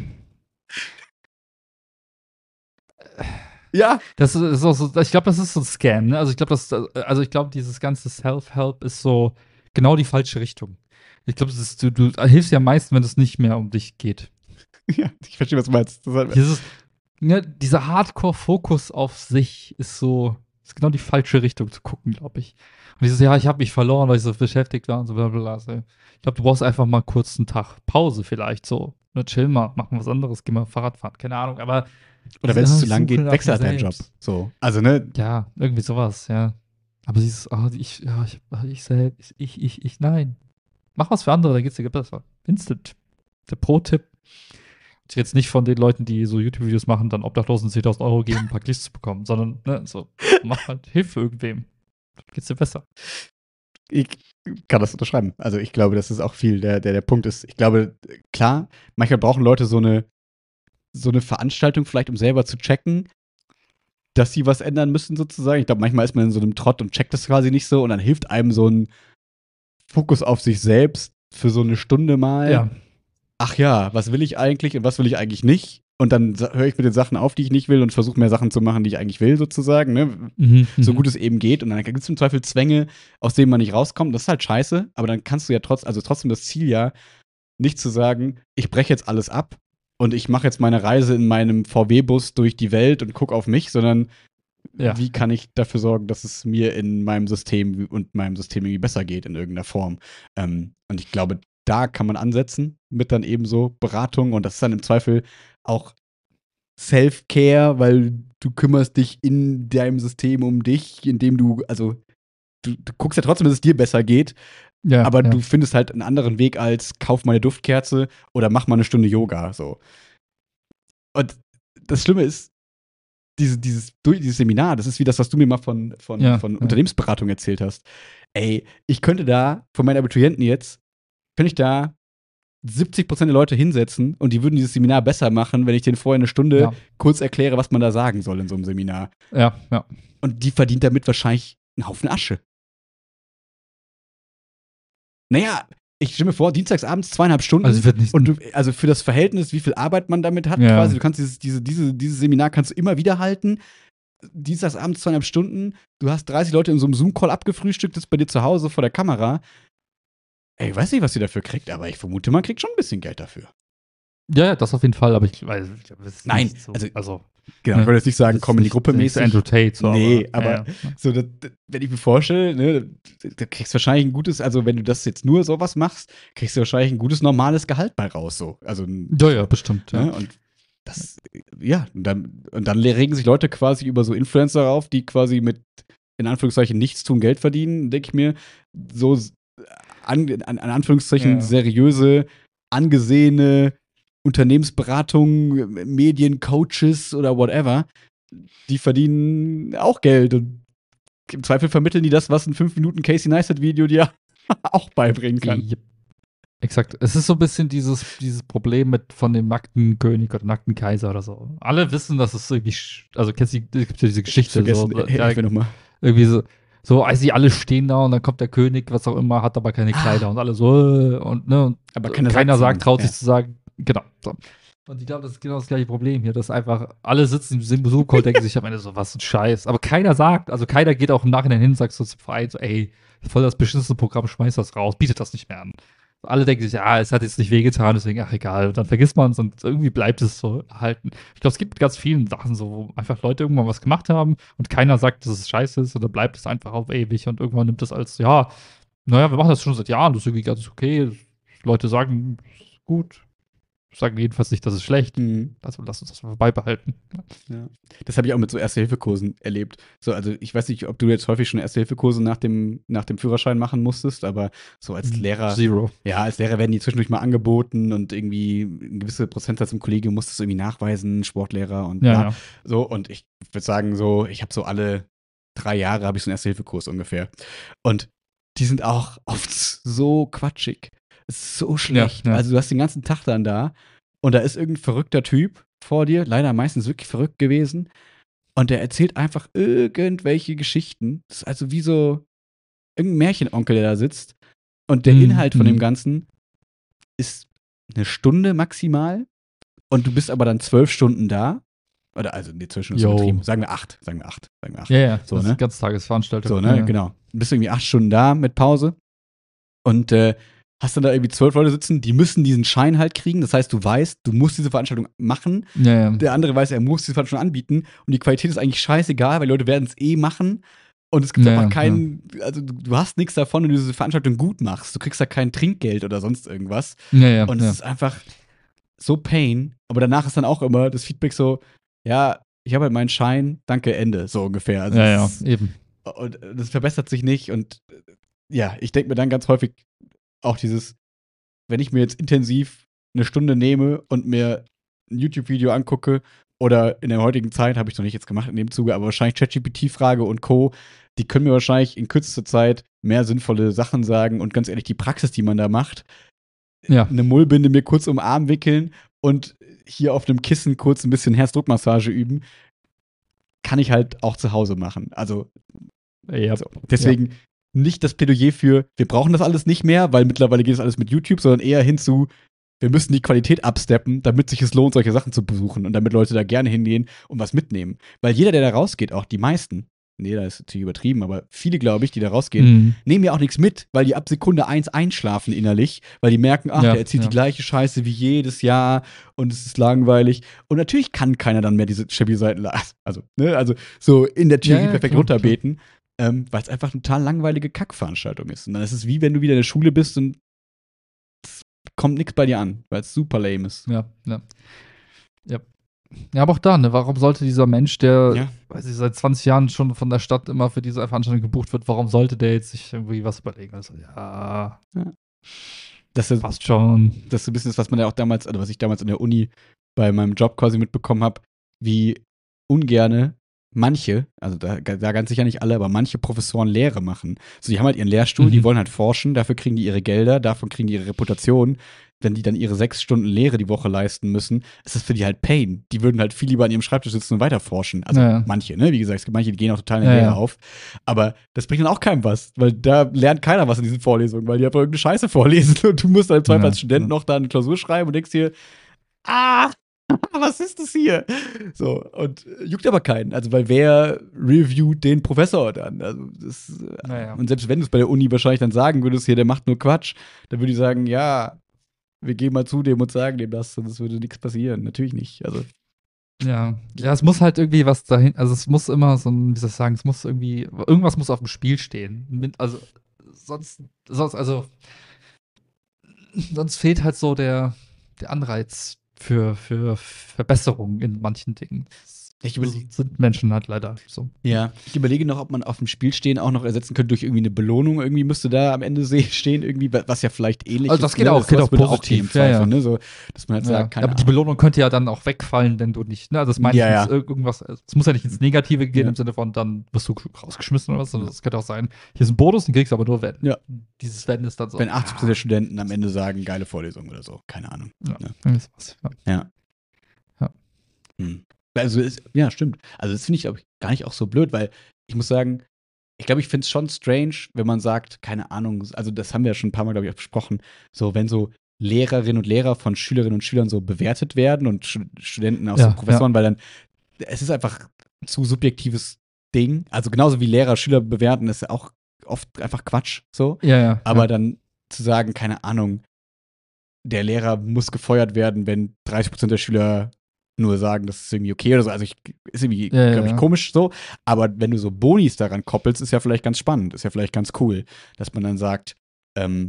Ja. Das ist auch so, ich glaube, das ist so ein Scam, ne? Also ich glaube, dieses ganze Self-Help ist so genau die falsche Richtung. Ich glaube, du hilfst ja am meisten, wenn es nicht mehr um dich geht. Ja, ich verstehe, was du meinst. Dieser Hardcore-Fokus auf sich ist genau die falsche Richtung zu gucken, glaube ich. Und ich habe mich verloren, weil ich so beschäftigt war und so blablabla. Ich glaube, du brauchst einfach mal kurz einen Tag Pause vielleicht so. Ne, chill mal, mach mal was anderes, geh mal Fahrrad fahren, keine Ahnung, aber oder wenn es zu lang geht, wechsel halt deinen Job. So. Also, ne? Ja, irgendwie sowas, ja. Aber nein. Mach was für andere, dann geht's dir besser. Instant. Der Pro-Tipp. Ich rede jetzt nicht von den Leuten, die so YouTube-Videos machen, dann Obdachlosen 10.000 Euro geben, ein paar Klicks zu bekommen, sondern, ne, so, mach halt, hilf irgendwem. Dann geht's dir besser. Ich kann das unterschreiben. Also, ich glaube, das ist auch viel der Punkt ist. Ich glaube, klar, manchmal brauchen Leute so eine Veranstaltung vielleicht, um selber zu checken, dass sie was ändern müssen, sozusagen. Ich glaube, manchmal ist man in so einem Trott und checkt das quasi nicht so und dann hilft einem so ein Fokus auf sich selbst für so eine Stunde mal. Ja. Ach ja, was will ich eigentlich und was will ich eigentlich nicht? Und dann höre ich mit den Sachen auf, die ich nicht will und versuche mehr Sachen zu machen, die ich eigentlich will, sozusagen, ne? So gut es eben geht. Und dann gibt es im Zweifel Zwänge, aus denen man nicht rauskommt. Das ist halt scheiße, aber dann kannst du ja trotzdem das Ziel ja, nicht zu sagen, ich breche jetzt alles ab und ich mache jetzt meine Reise in meinem VW-Bus durch die Welt und gucke auf mich, sondern wie kann ich dafür sorgen, dass es mir in meinem System irgendwie besser geht in irgendeiner Form. Und ich glaube, da kann man ansetzen mit dann eben so Beratung und das ist dann im Zweifel auch Self-Care, weil du kümmerst dich in deinem System um dich, indem du guckst ja trotzdem, dass es dir besser geht, aber du findest halt einen anderen Weg als kauf mal eine Duftkerze oder mach mal eine Stunde Yoga, so. Und das Schlimme ist, dieses Seminar, das ist wie das, was du mir mal von Unternehmensberatung erzählt hast. Ey, ich könnte da, von meinen Abiturienten jetzt, 70% der Leute hinsetzen und die würden dieses Seminar besser machen, wenn ich denen vorher eine Stunde kurz erkläre, was man da sagen soll in so einem Seminar. Ja. Und die verdient damit wahrscheinlich einen Haufen Asche. Naja, ich stelle mir vor, dienstagsabends 2,5 Stunden. Also für das Verhältnis, wie viel Arbeit man damit hat, quasi. Du kannst dieses Seminar kannst du immer wieder halten. Dienstagsabends 2,5 Stunden. Du hast 30 Leute in so einem Zoom-Call abgefrühstückt, ist bei dir zu Hause vor der Kamera. Ey, ich weiß nicht, was ihr dafür kriegt, aber ich vermute, man kriegt schon ein bisschen Geld dafür. Ja, das auf jeden Fall, aber ich weiß nein, nicht so, also genau, ich wollte jetzt nicht sagen, komm in die Gruppe mäßig. Andrew Tate, so, aber so, wenn ich mir vorstelle, ne, da kriegst du wahrscheinlich ein gutes, also wenn du das jetzt nur sowas machst, kriegst du wahrscheinlich ein gutes, normales Gehalt bei raus, so. Also, ja, bestimmt, ja. Ne, und das, und dann regen sich Leute quasi über so Influencer auf, die quasi mit, in Anführungszeichen, nichts tun, Geld verdienen, denke ich mir, so an Anführungszeichen seriöse, angesehene Unternehmensberatung, Mediencoaches oder whatever, die verdienen auch Geld und im Zweifel vermitteln die das, was ein 5 Minuten Casey Neistat-Video dir auch beibringen kann. Ja, exakt. Es ist so ein bisschen dieses Problem von dem nackten König oder nackten Kaiser oder so. Alle wissen, dass es irgendwie, also kennst du, es gibt ja diese Geschichte. Irgendwie so, als sie alle stehen da und dann kommt der König, was auch immer, hat aber keine Kleider und alle so, und aber keiner traut sich zu sagen, genau. So. Und ich glaube, das ist genau das gleiche Problem hier, dass einfach alle sitzen im Zoom-Call, denken sich am Ende so, was ein Scheiß. Aber keiner geht auch im Nachhinein hin und sagt so zum Verein so, ey, voll das beschissene Programm, schmeiß das raus, bietet das nicht mehr an. Alle denken sich, es hat jetzt nicht wehgetan, deswegen, ach egal. Und dann vergisst man es und irgendwie bleibt es so erhalten. Ich glaube, es gibt ganz vielen Sachen so, wo einfach Leute irgendwann was gemacht haben und keiner sagt, dass es scheiße ist, oder bleibt es einfach auf ewig und irgendwann nimmt es als, wir machen das schon seit Jahren, das ist irgendwie ganz okay. Leute sagen, ist gut. sagen jedenfalls nicht, das ist schlecht. Mhm. Also lass uns das mal beibehalten. Ja. Das habe ich auch mit so Erste-Hilfe-Kursen erlebt. So, also ich weiß nicht, ob du jetzt häufig schon Erste-Hilfe-Kurse nach dem Führerschein machen musstest, aber so als Lehrer, Zero. ja, als Lehrer werden die zwischendurch mal angeboten und irgendwie ein gewisser Prozentsatz im Kollegium musstest du irgendwie nachweisen, Sportlehrer und Ja, bla. ja. So, und ich würde sagen, so, ich habe so alle 3 Jahre habe ich so einen Erste-Hilfe-Kurs ungefähr. Und die sind auch oft so quatschig. Es ist so schlecht. Ja. Also du hast den ganzen Tag dann da und da ist irgendein verrückter Typ vor dir, leider meistens wirklich verrückt gewesen. Und der erzählt einfach irgendwelche Geschichten. Das ist also wie so irgendein Märchenonkel, der da sitzt. Und der Inhalt von dem Ganzen ist eine Stunde maximal. Und du bist aber dann 12 Stunden da. Oder also, nee, 12 Stunden ist übertrieben. Sagen wir 8. Ja, So, das ne? ist Ganztagesveranstaltung. So, ne, ja. genau. Du bist irgendwie 8 Stunden da mit Pause. Und hast dann da irgendwie 12 Leute sitzen, die müssen diesen Schein halt kriegen. Das heißt, du weißt, du musst diese Veranstaltung machen. Ja. Der andere weiß, er muss diese Veranstaltung anbieten. Und die Qualität ist eigentlich scheißegal, weil die Leute werden es eh machen. Und es gibt einfach keinen, also du hast nichts davon, wenn du diese Veranstaltung gut machst. Du kriegst da kein Trinkgeld oder sonst irgendwas. Und es ist einfach so Pain. Aber danach ist dann auch immer das Feedback so, ja, ich habe halt meinen Schein, danke, Ende, so ungefähr. Also eben. Und das verbessert sich nicht. Und ja, ich denke mir dann ganz häufig auch dieses, wenn ich mir jetzt intensiv eine Stunde nehme und mir ein YouTube-Video angucke oder in der heutigen Zeit, habe ich noch nicht jetzt gemacht in dem Zuge, aber wahrscheinlich ChatGPT-Frage und Co., die können mir wahrscheinlich in kürzester Zeit mehr sinnvolle Sachen sagen und ganz ehrlich, die Praxis, die man da macht, eine Mullbinde mir kurz um den Arm wickeln und hier auf einem Kissen kurz ein bisschen Herzdruckmassage üben, kann ich halt auch zu Hause machen. Also so. Deswegen nicht das Plädoyer für, wir brauchen das alles nicht mehr, weil mittlerweile geht es alles mit YouTube, sondern eher hinzu, wir müssen die Qualität absteppen, damit sich es lohnt, solche Sachen zu besuchen und damit Leute da gerne hingehen und was mitnehmen. Weil jeder, der da rausgeht, auch die meisten, nee, das ist natürlich übertrieben, aber viele, glaube ich, die da rausgehen, nehmen ja auch nichts mit, weil die ab Sekunde 1 einschlafen innerlich, weil die merken, ach, der erzählt die gleiche Scheiße wie jedes Jahr und es ist langweilig. Und natürlich kann keiner dann mehr diese Stabilseiten, also so in der Theorie perfekt runterbeten. Weil es einfach eine total langweilige Kackveranstaltung ist. Und dann ist es wie wenn du wieder in der Schule bist und es kommt nichts bei dir an, weil es super lame ist. Ja, aber auch da, ne, warum sollte dieser Mensch, der, weiß ich, seit 20 Jahren schon von der Stadt immer für diese Veranstaltung gebucht wird, warum sollte der jetzt sich irgendwie was überlegen? Also, das ist, passt schon. Das ist so ein bisschen das, was man ja auch damals, also was ich damals in der Uni bei meinem Job quasi mitbekommen habe, wie ungerne manche, also da ganz sicher nicht alle, aber manche Professoren Lehre machen. So, die haben halt ihren Lehrstuhl, die wollen halt forschen, dafür kriegen die ihre Gelder, davon kriegen die ihre Reputation. Wenn die dann ihre 6 Stunden Lehre die Woche leisten müssen, ist das für die halt Pain. Die würden halt viel lieber an ihrem Schreibtisch sitzen und weiter forschen. Also manche, ne? Wie gesagt, es gibt manche, die gehen auch total in der Lehre auf. Aber das bringt dann auch keinem was, weil da lernt keiner was in diesen Vorlesungen, weil die einfach irgendeine Scheiße vorlesen und du musst dann im Zweifel als Student noch da eine Klausur schreiben und denkst dir, was ist das hier? So, und juckt aber keinen. Also, weil wer reviewt den Professor dann? Also, und selbst wenn du es bei der Uni wahrscheinlich dann sagen würdest, hier, der macht nur Quatsch, dann würde ich sagen, ja, wir gehen mal zu dem und sagen dem das, sonst würde nichts passieren. Natürlich nicht. Also. Ja, es muss halt irgendwie was dahin, also es muss immer so ein, wie soll ich sagen, es muss irgendwie, irgendwas muss auf dem Spiel stehen. Also, sonst fehlt halt so der Anreiz für Verbesserungen in manchen Dingen. Sind Menschen halt leider so. Ja, ich überlege noch, ob man auf dem Spiel stehen auch noch ersetzen könnte durch irgendwie eine Belohnung. Irgendwie müsste da am Ende stehen, irgendwie, was ja vielleicht ähnlich ist. Also das geht auch positiv. Zweifel, ne? So, dass man halt sagt, aber die Belohnung könnte ja dann auch wegfallen, wenn du nicht, ne? Also das meine ich jetzt irgendwas, es muss ja nicht ins Negative gehen im Sinne von, dann wirst du rausgeschmissen oder was, sondern das könnte auch sein, hier ist ein Bonus, den kriegst du aber nur, wenn. Ja. Dieses Wenn ist dann so. Wenn 80% der Studenten am Ende sagen, geile Vorlesung oder so. Keine Ahnung. Ja. Also, ja, stimmt. Also, das finde ich, glaube ich, gar nicht auch so blöd, weil ich muss sagen, ich glaube, ich finde es schon strange, wenn man sagt, keine Ahnung, also das haben wir ja schon ein paar Mal, glaube ich, auch besprochen, so wenn so Lehrerinnen und Lehrer von Schülerinnen und Schülern so bewertet werden und Studenten auch so Professoren, weil dann, es ist einfach ein zu subjektives Ding. Also genauso wie Lehrer Schüler bewerten, ist ja auch oft einfach Quatsch, so. Aber dann zu sagen, keine Ahnung, der Lehrer muss gefeuert werden, wenn 30% der Schüler nur sagen, das ist irgendwie okay oder so. Also ist irgendwie, glaube ich, komisch so. Aber wenn du so Bonis daran koppelst, ist ja vielleicht ganz spannend, ist ja vielleicht ganz cool, dass man dann sagt,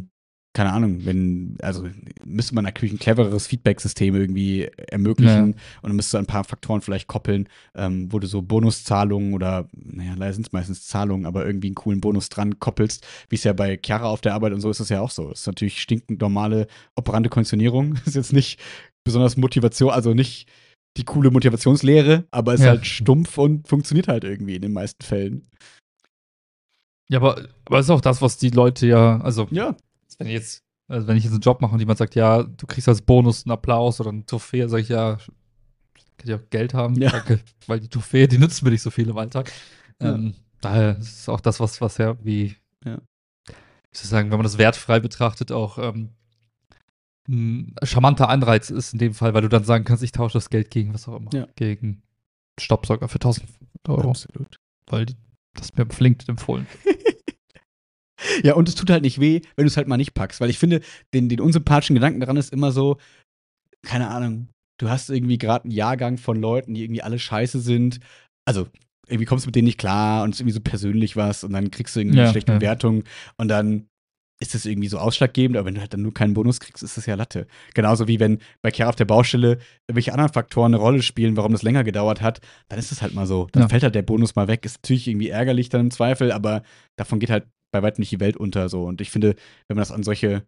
keine Ahnung, also müsste man natürlich ein clevereres Feedback-System irgendwie ermöglichen und dann müsste ein paar Faktoren vielleicht koppeln, wo du so Bonuszahlungen oder, naja, leider sind es meistens Zahlungen, aber irgendwie einen coolen Bonus dran koppelst, wie es ja bei Chiara auf der Arbeit und so ist es ja auch so. Das ist natürlich stinkend normale operante Konditionierung. Ist jetzt nicht besonders Motivation, also nicht die coole Motivationslehre, aber ist halt stumpf und funktioniert halt irgendwie in den meisten Fällen. Ja, aber ist auch das, was die Leute ja, also Ja. wenn ich jetzt einen Job mache und jemand sagt, ja, du kriegst als Bonus einen Applaus oder ein Trophäe, sage ich, ja, kann ich auch Geld haben, danke, weil die Trophäe, die nützt mir nicht so viel im Alltag. Daher ist es auch das, was ja wie, ich soll sagen, wenn man das wertfrei betrachtet, auch ein charmanter Anreiz ist in dem Fall, weil du dann sagen kannst, ich tausche das Geld gegen was auch immer. Ja. Gegen Staubsauger für 1.000 Euro. Absolut. Weil das mir auf LinkedIn empfohlen. Ja, und es tut halt nicht weh, wenn du es halt mal nicht packst. Weil ich finde, den unsympathischen Gedanken daran ist immer so, keine Ahnung, du hast irgendwie gerade einen Jahrgang von Leuten, die irgendwie alle scheiße sind. Also, irgendwie kommst du mit denen nicht klar und es ist irgendwie so persönlich was und dann kriegst du irgendwie eine schlechte Bewertung und dann ist das irgendwie so ausschlaggebend, aber wenn du halt dann nur keinen Bonus kriegst, ist das ja Latte. Genauso wie wenn bei Chiara auf der Baustelle irgendwelche anderen Faktoren eine Rolle spielen, warum das länger gedauert hat, dann ist es halt mal so. Dann fällt halt der Bonus mal weg. Ist natürlich irgendwie ärgerlich dann im Zweifel, aber davon geht halt bei weitem nicht die Welt unter so. Und ich finde, wenn man das an solche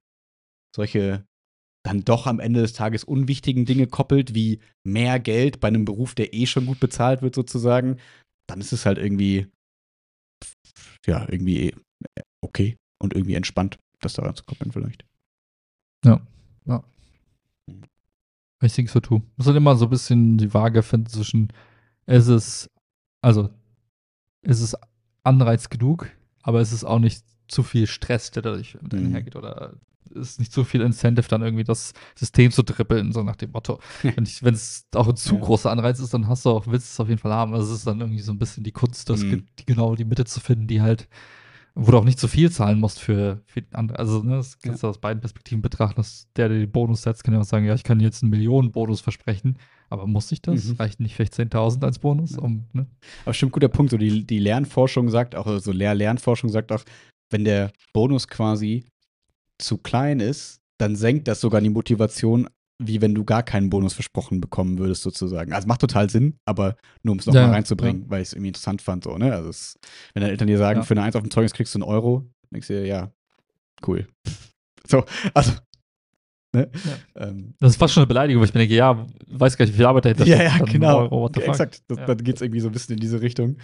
dann doch am Ende des Tages unwichtigen Dinge koppelt, wie mehr Geld bei einem Beruf, der eh schon gut bezahlt wird sozusagen, dann ist es halt irgendwie okay und irgendwie entspannt, das daran zu koppeln vielleicht. Ja. Ich denke so tue. Muss halt immer so ein bisschen die Waage finden zwischen, ist es Anreiz genug, aber es ist auch nicht zu viel Stress, der dadurch einhergeht, oder ist nicht zu viel Incentive, dann irgendwie das System zu dribbeln, so nach dem Motto. Wenn es auch ein zu großer Anreiz ist, dann willst du es auf jeden Fall haben. Also es ist dann irgendwie so ein bisschen die Kunst, genau die Mitte zu finden, die halt, wo du auch nicht zu viel zahlen musst für andere. Also, das kannst du aus beiden Perspektiven betrachten, dass der den Bonus setzt, kann ja auch sagen, ja, ich kann jetzt einen Millionen-Bonus versprechen, aber muss ich das? Reicht nicht vielleicht 10.000 als Bonus? Aber stimmt, guter Punkt. So die Lernforschung sagt auch, also Lehr-Lernforschung sagt auch, wenn der Bonus quasi zu klein ist, dann senkt das sogar die Motivation, wie wenn du gar keinen Bonus versprochen bekommen würdest, sozusagen. Also macht total Sinn, aber nur um es nochmal reinzubringen, weil ich es irgendwie interessant fand. So, ne? Also wenn deine Eltern dir sagen, für eine 1 auf dem Zeugnis kriegst du 1 Euro, denkst du dir, ja, cool. So, also. Ne? Das ist fast schon eine Beleidigung, weil ich mir denke, ja, weiß gar nicht, wie viel Arbeit dahinter steckt. Ja, genau. Euro, what the fuck? Exakt. Dann geht es irgendwie so ein bisschen in diese Richtung.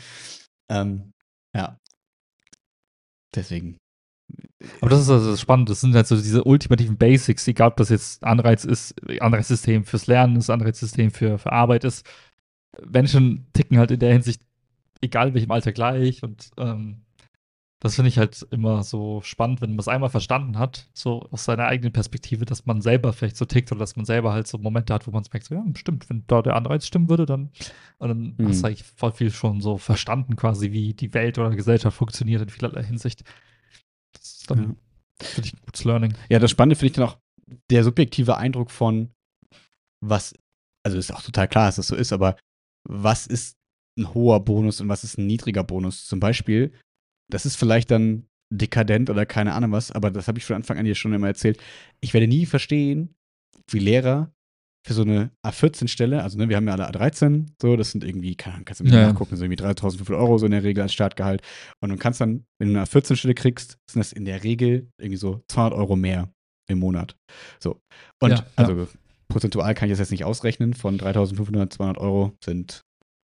Ja. Deswegen. Aber das ist also spannend. Das sind halt so diese ultimativen Basics, egal ob das jetzt Anreizsystem fürs Lernen ist, Anreizsystem für Arbeit ist. Menschen ticken halt in der Hinsicht, egal in welchem Alter, gleich. Und das finde ich halt immer so spannend, wenn man es einmal verstanden hat, so aus seiner eigenen Perspektive, dass man selber vielleicht so tickt oder dass man selber halt so Momente hat, wo man es merkt, so, ja, stimmt, wenn da der Anreiz stimmen würde, dann hast du eigentlich voll viel schon so verstanden, quasi, wie die Welt oder Gesellschaft funktioniert in vielerlei Hinsicht. Das ist dann, finde ich, ein gutes Learning. Ja, das Spannende finde ich dann auch der subjektive Eindruck von was, also ist auch total klar, dass das so ist, aber was ist ein hoher Bonus und was ist ein niedriger Bonus? Zum Beispiel, das ist vielleicht dann dekadent oder keine Ahnung was, aber das habe ich von Anfang an hier schon immer erzählt. Ich werde nie verstehen, wie Lehrer für so eine A14-Stelle, also wir haben ja alle A13, so, das sind irgendwie, kannst du mir nachgucken, so irgendwie 3.500 Euro so in der Regel als Startgehalt. Und du kannst dann, wenn du eine A14-Stelle kriegst, sind das in der Regel irgendwie so 200 Euro mehr im Monat. So. Und also prozentual kann ich das jetzt nicht ausrechnen, von 3.500, 200 Euro sind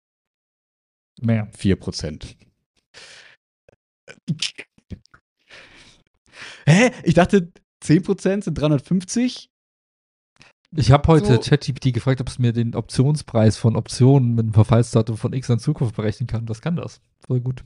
mehr. 4%. Hä? Ich dachte, 10% sind 350? Ich habe heute ChatGPT gefragt, ob es mir den Optionspreis von Optionen mit einem Verfallsdatum von X in Zukunft berechnen kann. Das kann das. Voll gut.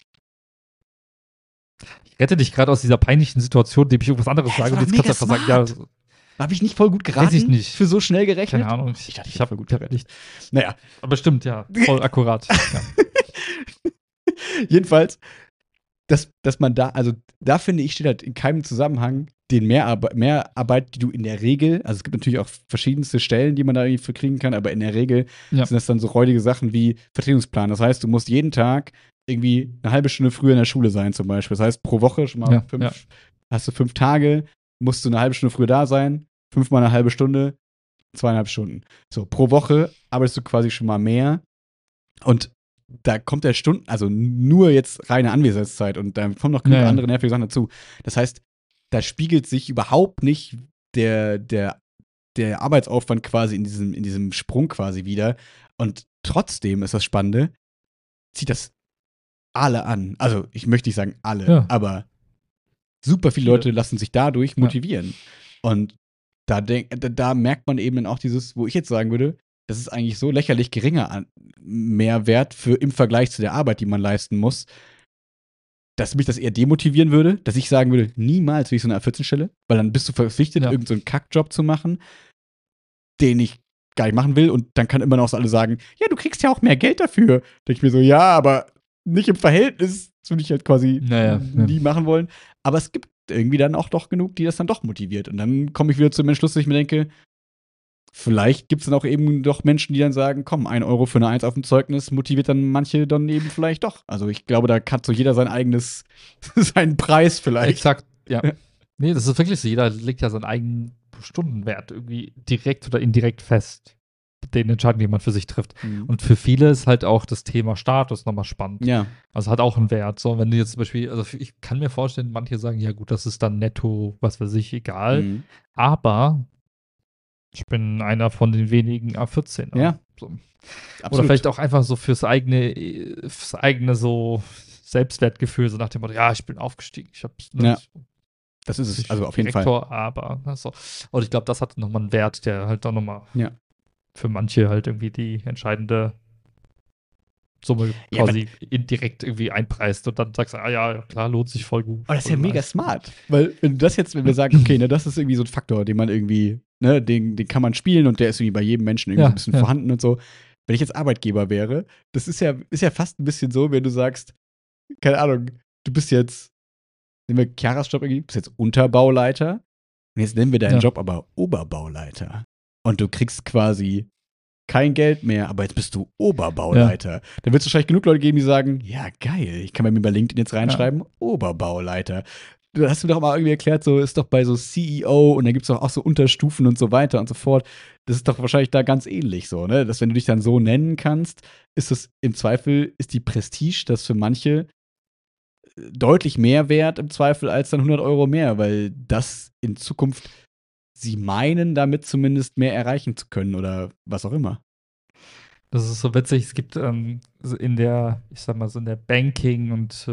Ich rette dich gerade aus dieser peinlichen Situation, indem ich irgendwas anderes sage und jetzt kannst du einfach sagen, ja. Habe ich nicht voll gut geraten? Weiß ich nicht. Für so schnell gerechnet? Keine Ahnung. Ich dachte, ich habe voll gut gerechnet. Naja. Aber stimmt, ja. Voll akkurat. Ja. Jedenfalls, dass man da finde ich, steht halt in keinem Zusammenhang den Mehrarbeit, die du in der Regel, also es gibt natürlich auch verschiedenste Stellen, die man da irgendwie für kriegen kann, aber in der Regel sind das dann so räudige Sachen wie Vertretungsplan. Das heißt, du musst jeden Tag irgendwie eine halbe Stunde früher in der Schule sein zum Beispiel. Das heißt, pro Woche schon mal hast du 5 Tage, musst du eine halbe Stunde früher da sein, 5-mal eine halbe Stunde, 2,5 Stunden. So, pro Woche arbeitest du quasi schon mal mehr und da kommt der Stunden, also nur jetzt reine Anwesenheitszeit und da kommen noch genug andere nervige Sachen dazu. Das heißt, da spiegelt sich überhaupt nicht der Arbeitsaufwand quasi in diesem Sprung quasi wieder. Und trotzdem ist das Spannende, zieht das alle an. Also ich möchte nicht sagen alle, aber super viele Leute lassen sich dadurch motivieren. Und da merkt man eben dann auch dieses, wo ich jetzt sagen würde, das ist eigentlich so lächerlich geringer Mehrwert im Vergleich zu der Arbeit, die man leisten muss, dass mich das eher demotivieren würde, dass ich sagen würde, niemals will ich so eine A14-Stelle, weil dann bist du verpflichtet, irgend so einen Kackjob zu machen, den ich gar nicht machen will und dann kann immer noch so alle sagen, ja, du kriegst ja auch mehr Geld dafür. Denke ich mir so, ja, aber nicht im Verhältnis, das würde ich halt quasi nie machen wollen. Aber es gibt irgendwie dann auch doch genug, die das dann doch motiviert. Und dann komme ich wieder zu dem Entschluss, dass ich mir denke, vielleicht gibt es dann auch eben doch Menschen, die dann sagen, komm, 1 Euro für eine 1 auf dem Zeugnis motiviert dann manche dann eben vielleicht doch. Also ich glaube, da hat so jeder seinen Preis vielleicht. Exakt, ja. Nee, das ist wirklich so. Jeder legt ja seinen eigenen Stundenwert irgendwie direkt oder indirekt fest. Den Entscheidungen, die man für sich trifft. Und für viele ist halt auch das Thema Status nochmal spannend. Ja. Also hat auch einen Wert. So, wenn du jetzt zum Beispiel, also ich kann mir vorstellen, manche sagen, ja gut, das ist dann netto, was weiß ich, egal. Aber ich bin einer von den wenigen A14. Ja. So. Oder vielleicht auch einfach so fürs eigene so Selbstwertgefühl, so nach dem Motto, ja, ich bin aufgestiegen. Ich hab's das ist es, also auf jeden Direktor, Fall. Aber so. Und ich glaube, das hat nochmal einen Wert, der halt auch nochmal für manche halt irgendwie die entscheidende Summe quasi indirekt irgendwie einpreist und dann sagst du, ja, klar, lohnt sich voll gut. Aber das ist ja mega smart. Weil, wenn wir sagen, okay, ne, das ist irgendwie so ein Faktor, den man irgendwie, ne, den kann man spielen und der ist irgendwie bei jedem Menschen irgendwie so ein bisschen vorhanden und so. Wenn ich jetzt Arbeitgeber wäre, das ist ja fast ein bisschen so, wenn du sagst, keine Ahnung, du bist jetzt, nehmen wir Chiaras Job irgendwie, bist jetzt Unterbauleiter und jetzt nennen wir deinen Job aber Oberbauleiter. Und du kriegst quasi kein Geld mehr, aber jetzt bist du Oberbauleiter. Dann wird es wahrscheinlich genug Leute geben, die sagen, ja, geil, ich kann bei mir bei LinkedIn jetzt reinschreiben, Oberbauleiter. Da hast du doch mal irgendwie erklärt, so ist doch bei so CEO und da gibt es doch auch so Unterstufen und so weiter und so fort. Das ist doch wahrscheinlich da ganz ähnlich so, ne? Dass wenn du dich dann so nennen kannst, ist es im Zweifel, ist die Prestige, das für manche deutlich mehr wert im Zweifel als dann 100 Euro mehr, weil das in Zukunft sie meinen, damit zumindest mehr erreichen zu können oder was auch immer. Das ist so witzig. Es gibt in der, ich sag mal so in der Banking- und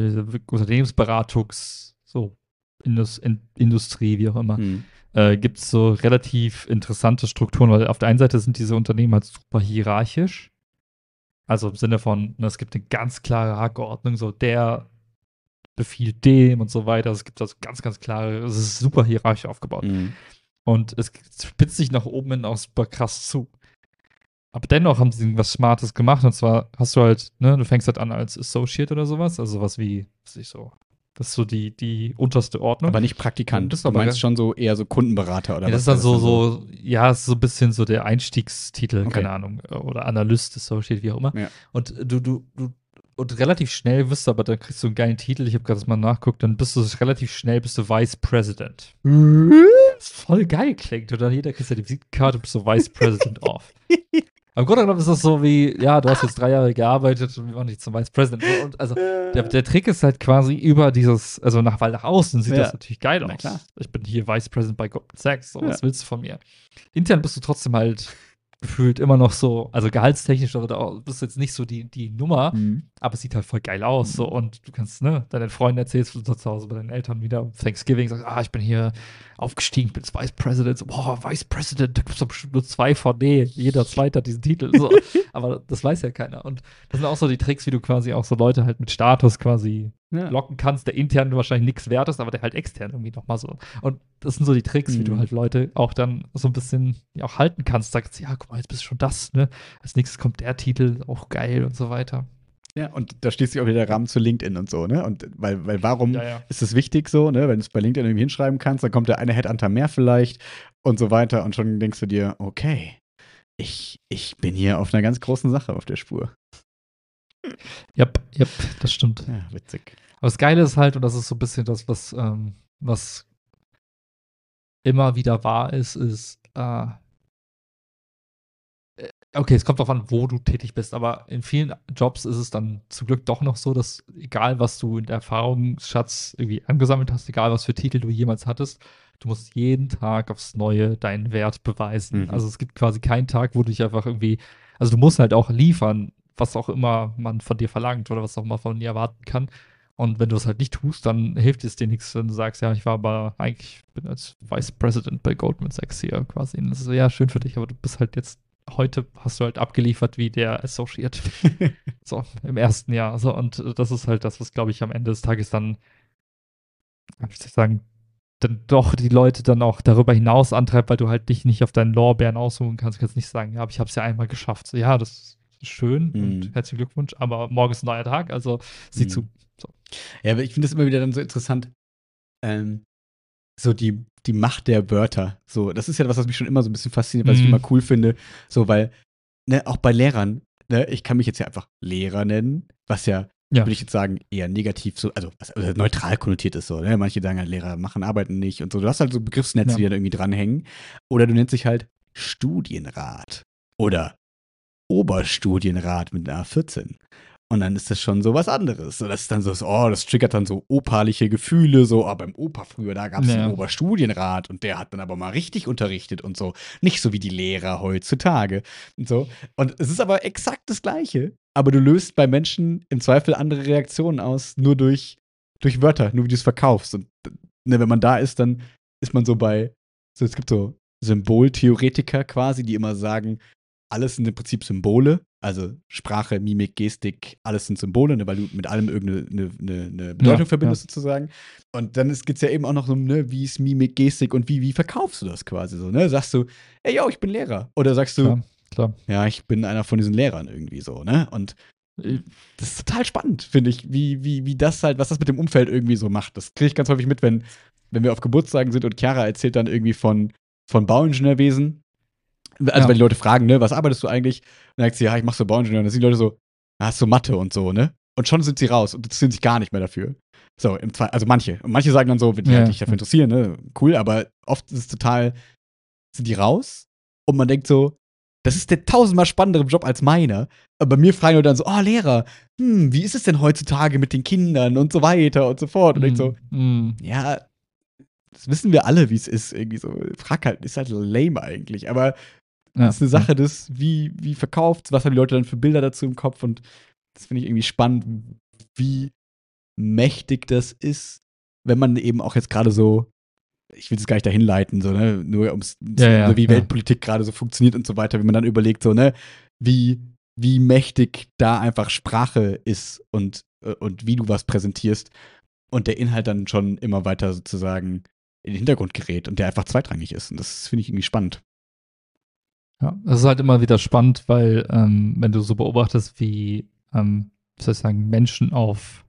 Industrie, wie auch immer, gibt es so relativ interessante Strukturen, weil auf der einen Seite sind diese Unternehmen halt super hierarchisch. Also im Sinne von, es gibt eine ganz klare Hackordnung, so der befiehlt dem und so weiter. Es gibt also ganz, ganz klare, es ist super hierarchisch aufgebaut. Und es spitzt sich nach oben hin auch super krass zu. Aber dennoch haben sie was Smartes gemacht. Und zwar hast du halt, ne, du fängst halt an als Associate oder sowas. Also sowas wie, was ich so, das ist so die unterste Ordnung. Aber nicht Praktikant. Du meinst schon so eher so Kundenberater oder was? Das ist dann so, ja, ist so ein bisschen so der Einstiegstitel, keine Ahnung. Oder Analyst, Associate, wie auch immer. Ja. Und und relativ schnell wirst du, aber dann kriegst du einen geilen Titel, ich habe gerade mal nachgeguckt, dann bist du relativ schnell Vice President. Voll geil klingt. Und dann jeder kriegt ja die Visitenkarte, bist du Vice President of. Am Grunde genommen ist das so wie, ja, du hast jetzt 3 Jahre gearbeitet und wir waren nicht zum Vice President. Und also der Trick ist halt quasi über dieses, also nach außen sieht das natürlich geil aus. Klar. Ich bin hier Vice President bei Goldman Sachs, so, was willst du von mir? Intern bist du trotzdem halt gefühlt immer noch so, also gehaltstechnisch oder bist jetzt nicht so die Nummer, aber es sieht halt voll geil aus. So, und du kannst, ne, deinen Freunden erzählst, du zu Hause bei deinen Eltern wieder Thanksgiving, sagst, ich bin hier aufgestiegen, bin jetzt Vice President. So, Vice President, da gibt es doch bestimmt nur 2 von, jeder Zweite hat diesen Titel. So. Aber das weiß ja keiner. Und das sind auch so die Tricks, wie du quasi auch so Leute halt mit Status quasi locken kannst, der intern wahrscheinlich nichts wert ist, aber der halt extern irgendwie nochmal so. Und das sind so die Tricks, wie du halt Leute auch dann so ein bisschen auch halten kannst. Sagst, ja, guck mal, jetzt bist du schon das, ne? Als nächstes kommt der Titel, auch geil und so weiter. Ja, und da schließt sich auch wieder der Rahmen zu LinkedIn und so, ne? Und weil warum ist es wichtig so, ne? Wenn du es bei LinkedIn irgendwie hinschreiben kannst, dann kommt der eine Headhunter mehr vielleicht und so weiter und schon denkst du dir, okay, ich bin hier auf einer ganz großen Sache auf der Spur. Yep, das stimmt. Ja, witzig. Aber das Geile ist halt, und das ist so ein bisschen das, was immer wieder wahr ist, okay, es kommt darauf an, wo du tätig bist, aber in vielen Jobs ist es dann zum Glück doch noch so, dass egal, was du in der Erfahrungsschatz irgendwie angesammelt hast, egal, was für Titel du jemals hattest, du musst jeden Tag aufs Neue deinen Wert beweisen. Mhm. Also es gibt quasi keinen Tag, wo du dich einfach irgendwie, also du musst halt auch liefern, was auch immer man von dir verlangt oder was auch immer von dir erwarten kann. Und wenn du es halt nicht tust, dann hilft es dir nichts, wenn du sagst, ja, ich war aber eigentlich, bin als Vice President bei Goldman Sachs hier quasi. Und das ist so, ja, schön für dich, aber du bist halt jetzt heute hast du halt abgeliefert wie der Associate. So, im ersten Jahr. So, und das ist halt das, was, glaube ich, am Ende des Tages dann, wie soll ich sagen, dann doch die Leute dann auch darüber hinaus antreibt, weil du halt dich nicht auf deinen Lorbeeren ausruhen kannst. Du kannst nicht sagen, ja, aber ich habe es ja einmal geschafft. So, ja, das ist schön und herzlichen Glückwunsch, aber morgen ist ein neuer Tag, also sieh zu. So. Ja, aber ich finde das immer wieder dann so interessant. So die Macht der Wörter. So, das ist ja was mich schon immer so ein bisschen fasziniert, was ich immer cool finde. So, weil, ne, auch bei Lehrern, ne, ich kann mich jetzt ja einfach Lehrer nennen, was ja, würde ich jetzt sagen, eher negativ so, also neutral konnotiert ist so, ne? Manche sagen halt, Lehrer machen, arbeiten nicht und so. Du hast halt so Begriffsnetze, die dann irgendwie dranhängen. Oder du nennst dich halt Studienrat. Oder Oberstudienrat mit einer 14. Und dann ist das schon so was anderes. So, das ist dann so, das triggert dann so operliche Gefühle, so, beim Opa früher, da gab es einen Oberstudienrat und der hat dann aber mal richtig unterrichtet und so. Nicht so wie die Lehrer heutzutage und so. Und es ist aber exakt das Gleiche, aber du löst bei Menschen im Zweifel andere Reaktionen aus, nur durch Wörter, nur wie du es verkaufst. Und ne, wenn man da ist, dann ist man so so, es gibt so Symboltheoretiker quasi, die immer sagen, alles sind im Prinzip Symbole, also Sprache, Mimik, Gestik, alles sind Symbole, ne, weil du mit allem irgendeine Bedeutung verbindest sozusagen. Und dann geht es ja eben auch noch so, ne, wie ist Mimik, Gestik und wie verkaufst du das quasi so, ne? Sagst du, ey, yo, ich bin Lehrer. Oder sagst du, klar. Ja, ich bin einer von diesen Lehrern irgendwie so, ne? Und das ist total spannend, finde ich, wie das halt, was das mit dem Umfeld irgendwie so macht. Das kriege ich ganz häufig mit, wenn wir auf Geburtstagen sind und Chiara erzählt dann irgendwie von Bauingenieurwesen. Also, wenn die Leute fragen, ne, was arbeitest du eigentlich? Und dann sagt sie, ja, ich mache so Bauingenieur. Und dann sind die Leute so, hast du Mathe und so, ne? Und schon sind sie raus und interessieren sich gar nicht mehr dafür. So, also manche. Und manche sagen dann so, wenn die halt sich dafür interessieren, ne, cool, aber oft ist es total, sind die raus und man denkt so, das ist der tausendmal spannendere Job als meiner. Aber bei mir fragen Leute dann so, Lehrer, wie ist es denn heutzutage mit den Kindern und so weiter und so fort. Und denkt so, ja, das wissen wir alle, wie es ist, irgendwie so. Frag halt, ist halt lame eigentlich. Aber das ist eine Sache des, wie verkauft, was haben die Leute dann für Bilder dazu im Kopf und das finde ich irgendwie spannend, wie mächtig das ist, wenn man eben auch jetzt gerade so, ich will es gar nicht dahin leiten, so, ne, nur so wie Weltpolitik gerade so funktioniert und so weiter, wie man dann überlegt, so, ne, wie mächtig da einfach Sprache ist und wie du was präsentierst und der Inhalt dann schon immer weiter sozusagen in den Hintergrund gerät und der einfach zweitrangig ist. Und das finde ich irgendwie spannend. Ja, das ist halt immer wieder spannend, weil wenn du so beobachtest, wie, soll ich sagen, Menschen aus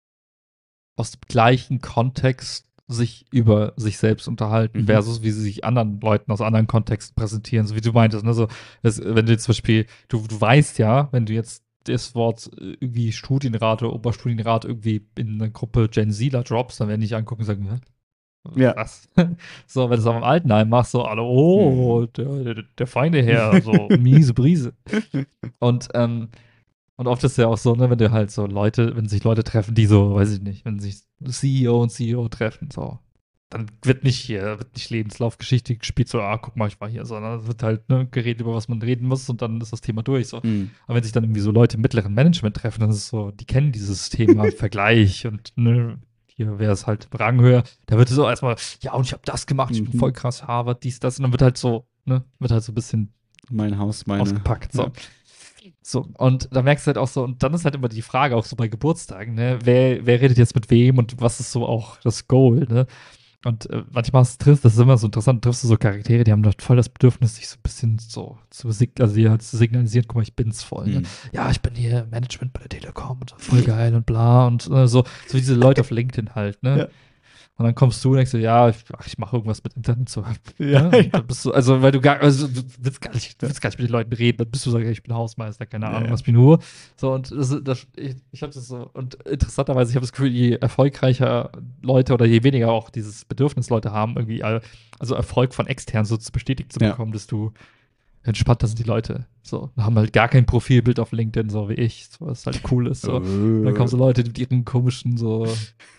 dem gleichen Kontext sich über sich selbst unterhalten, versus wie sie sich anderen Leuten aus anderen Kontexten präsentieren, so wie du meintest. Ne? So, wenn du jetzt zum Beispiel, du weißt ja, wenn du jetzt das Wort irgendwie Studienrat oder Oberstudienrat irgendwie in eine Gruppe Gen Zler droppst, dann werden die dich angucken und sagen, was? So, wenn du es am Altenheim machst, so, hallo, der feine Herr, so miese Brise. Und oft ist es ja auch so, ne, wenn du halt so wenn sich Leute treffen, die so, weiß ich nicht, wenn sich CEO und CEO treffen, so, dann wird nicht Lebenslaufgeschichte gespielt, so, guck mal, ich war hier, sondern es wird halt, geredet, über was man reden muss und dann ist das Thema durch, so. Aber wenn sich dann irgendwie so Leute im mittleren Management treffen, dann ist es so, die kennen dieses Thema Vergleich und, ne, hier wäre es halt Ranghöher, da wird es so erstmal, ja, und ich habe das gemacht, ich bin voll krass, Harvard, dies, das, und dann wird halt so ein bisschen mein Haus, ausgepackt, so. So, und da merkst du halt auch so, und dann ist halt immer die Frage, auch so bei Geburtstagen, ne, wer redet jetzt mit wem und was ist so auch das Goal, ne? Und manchmal das ist immer so interessant, triffst du so Charaktere, die haben da voll das Bedürfnis, sich so ein bisschen so zu signalisieren, guck mal, ich bin's voll, ne? Ja, ich bin hier Management bei der Telekom und voll geil und bla und so wie diese Leute auf LinkedIn halt, ne? Ja. Und dann kommst du und denkst so, ja, ich mache irgendwas mit Internet. So. Ja, Und dann bist du, also, weil du du willst gar nicht mit den Leuten reden, dann bist du so, ich bin Hausmeister, keine Ahnung, ja. lass mich in Ruhe. So, und ich habe das so, und interessanterweise, ich habe das Gefühl, je erfolgreicher Leute oder je weniger auch dieses Bedürfnis Leute haben, irgendwie, also Erfolg von extern so bestätigt zu Ja. bekommen, desto entspannter sind die Leute. So, haben halt gar kein Profilbild auf LinkedIn, so wie ich, so, was halt cool ist. So. Und dann kommen so Leute mit ihren komischen, so,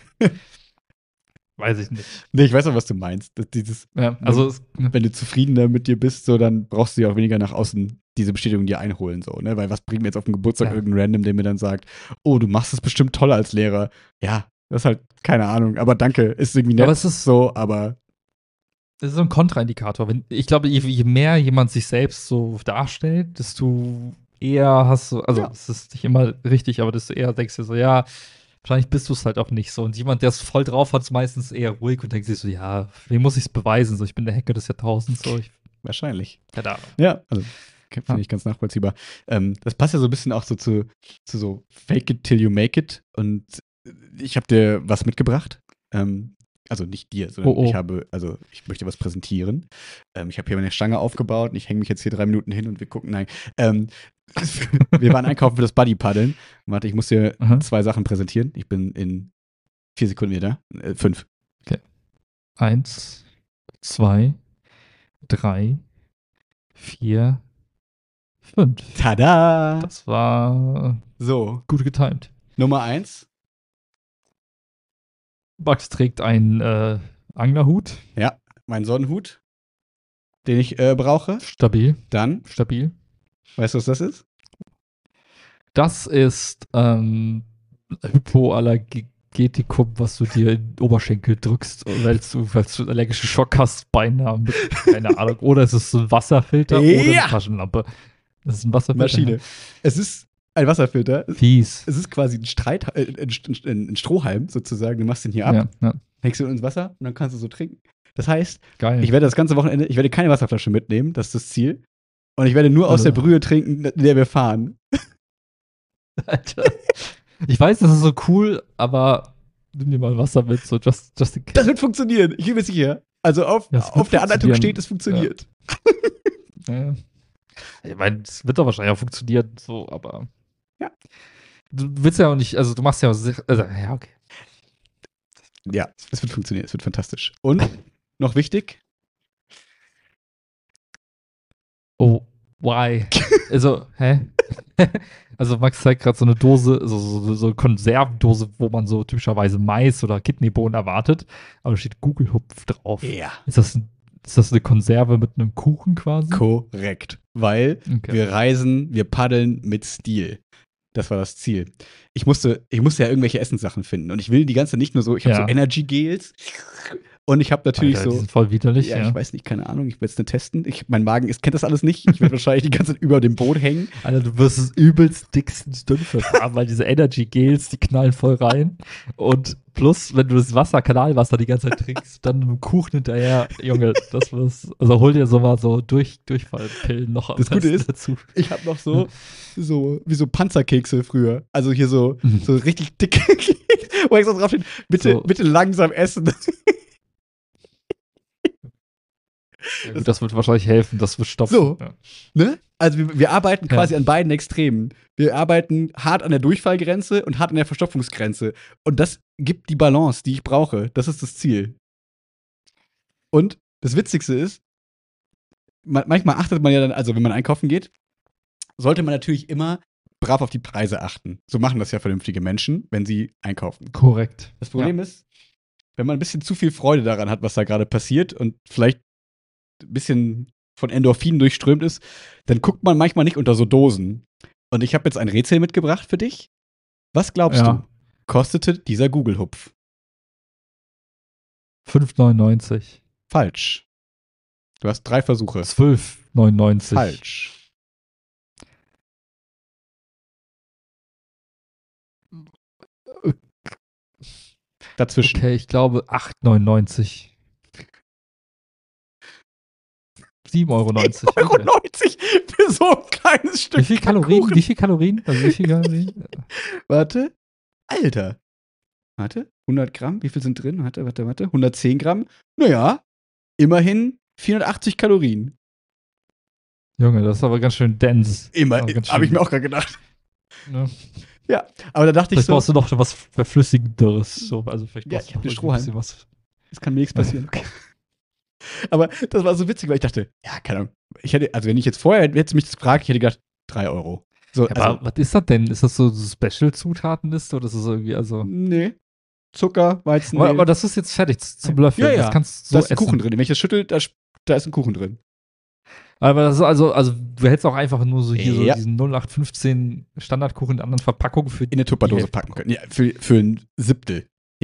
weiß ich nicht. Nee, ich weiß auch, was du meinst. Dieses, Ja, also, wenn du zufriedener mit dir bist, so, dann brauchst du ja auch weniger nach außen diese Bestätigung dir einholen, so, ne? Weil was bringt mir jetzt auf dem Geburtstag irgendein Random, der mir dann sagt, oh, du machst es bestimmt toll als Lehrer. Ja, das ist halt, keine Ahnung, aber danke, ist irgendwie nett, aber es ist so, aber das ist so ein Kontraindikator. Ich glaube, je mehr jemand sich selbst so darstellt, desto eher hast du, also es ist nicht immer richtig, aber desto eher denkst du so, ja, wahrscheinlich bist du es halt auch nicht so. Und jemand, der es voll drauf hat, ist meistens eher ruhig und denkt sich so, ja, wem muss ich es beweisen? So, ich bin der Hacker des Jahrtausends, so, wahrscheinlich. keine Ahnung. Ja, also finde ich ganz nachvollziehbar. Das passt ja so ein bisschen auch so zu so Fake it till you make it. Und ich habe dir was mitgebracht. Also nicht dir, sondern ich möchte was präsentieren. Ich habe hier meine Stange aufgebaut und ich hänge mich jetzt hier 3 Minuten hin und wir gucken, nein. Wir waren einkaufen für das Buddy-Paddeln. Warte, ich muss dir 2 Sachen präsentieren. Ich bin in 4 Sekunden wieder. 5. Okay. 1, 2, 3, 4, 5. Tada! Das war so gut getimt. Nummer 1. Max trägt einen Anglerhut. Ja, mein Sonnenhut, den ich brauche. Stabil. Dann, Stabil. weißt du, was das ist? Das ist Hypoallergetikum, was du dir in den Oberschenkel drückst, weil du einen allergischen Schock hast, beinahe mit, keine Ahnung. Oder es ist so ein Wasserfilter oder eine Taschenlampe. Das ist ein Wasserfilter. Maschine. Es ist ein Wasserfilter. Fies. Es ist quasi ein Strohhalm sozusagen. Du machst den hier ab, hängst ihn ins Wasser und dann kannst du so trinken. Das heißt, geil. Ich werde das ganze Wochenende, ich werde keine Wasserflasche mitnehmen, das ist das Ziel. Und ich werde nur aus der Brühe trinken, in der wir fahren. Alter. Ich weiß, das ist so cool, aber nimm dir mal Wasser mit, so just in case. Das wird funktionieren, ich bin mir sicher. Also auf der Anleitung steht, es funktioniert. Ja. Ich meine, es wird doch wahrscheinlich auch funktionieren, so, aber. Ja. Du willst ja auch nicht, also du machst ja auch ja, okay. Ja, es wird funktionieren, es wird fantastisch. Und, noch wichtig, oh, why? Also, hä? Also Max zeigt gerade so eine Dose, so eine Konservendose, wo man so typischerweise Mais oder Kidneybohnen erwartet, aber da steht Google-Hupf drauf. ja. Ist das eine Konserve mit einem Kuchen quasi? Korrekt. Weil wir reisen, wir paddeln mit Stil. Das war das Ziel. Ich musste ja irgendwelche Essenssachen finden. Und ich will die ganze nicht nur so, ich habe so Energy Gels. Und ich habe natürlich Alter, die sind voll widerlich. Ja, ich weiß nicht, keine Ahnung, ich werde es nicht testen. Mein Magen kennt das alles nicht. Ich werde wahrscheinlich die ganze Zeit über dem Boot hängen. Alter, du wirst es übelst dicksten Stümpfe haben, weil diese Energy Gels, die knallen voll rein. Und plus, wenn du das Kanalwasser die ganze Zeit trinkst, dann mit dem Kuchen hinterher, Junge, also hol dir so mal so Durchfallpillen noch am Das Gute ist, dazu. Ich habe noch so wie so Panzerkekse früher. Also hier so richtig dicke, wo ich so drauf steht, bitte langsam essen. Ja, gut, das wird wahrscheinlich helfen, das wird stopfen. So, ne? Also wir arbeiten quasi an beiden Extremen. Wir arbeiten hart an der Durchfallgrenze und hart an der Verstopfungsgrenze. Und das gibt die Balance, die ich brauche. Das ist das Ziel. Und das Witzigste ist, manchmal achtet man ja dann, also wenn man einkaufen geht, sollte man natürlich immer brav auf die Preise achten. So machen das ja vernünftige Menschen, wenn sie einkaufen. Korrekt. Das Problem ist, wenn man ein bisschen zu viel Freude daran hat, was da gerade passiert und vielleicht ein bisschen von Endorphinen durchströmt ist, dann guckt man manchmal nicht unter so Dosen. Und ich habe jetzt ein Rätsel mitgebracht für dich. Was glaubst du, kostete dieser Google-Hupf? 5,99. Falsch. Du hast 3 Versuche. 12,99. Falsch. Dazwischen. Okay, ich glaube 8,99. 7,90 € 7,90 für so ein kleines Stück. Wie viel Kalorien? Kuchen. Wie viel Kalorien? Also wie viel Kalorien? Warte. Alter. Warte. 100 Gramm, wie viel sind drin? Warte. 110 Gramm. Naja, immerhin 480 Kalorien. Junge, das ist aber ganz schön dense. Immer, Also ganz habe ich schön, mir auch gerade gedacht. ne? Ja, aber da dachte ich Vielleicht so, brauchst du noch was Verflüssigenderes. So. Also vielleicht ja, brauchst ich du habe noch den Strohhalm. ein bisschen was. Es kann mir nichts passieren. Aber das war so witzig, weil ich dachte, ja, keine Ahnung. Wenn ich jetzt vorher hätte mich das gefragt, ich hätte gedacht, 3 Euro. So, Ja, aber was ist das denn? Ist das so Special-Zutatenliste oder ist das irgendwie, also. nee. Zucker, Weizenmehl. Aber das ist jetzt fertig zum Löffeln. Ja, ja. Das kannst du Da so ist ein essen. Kuchen drin. Wenn ich das schüttel, da ist ein Kuchen drin. Aber das ist also du hättest auch einfach nur so hier Ja. so diesen 0815 Standardkuchen in anderen Verpackungen für In eine Tupperdose packen können. Ja, für ein Siebtel.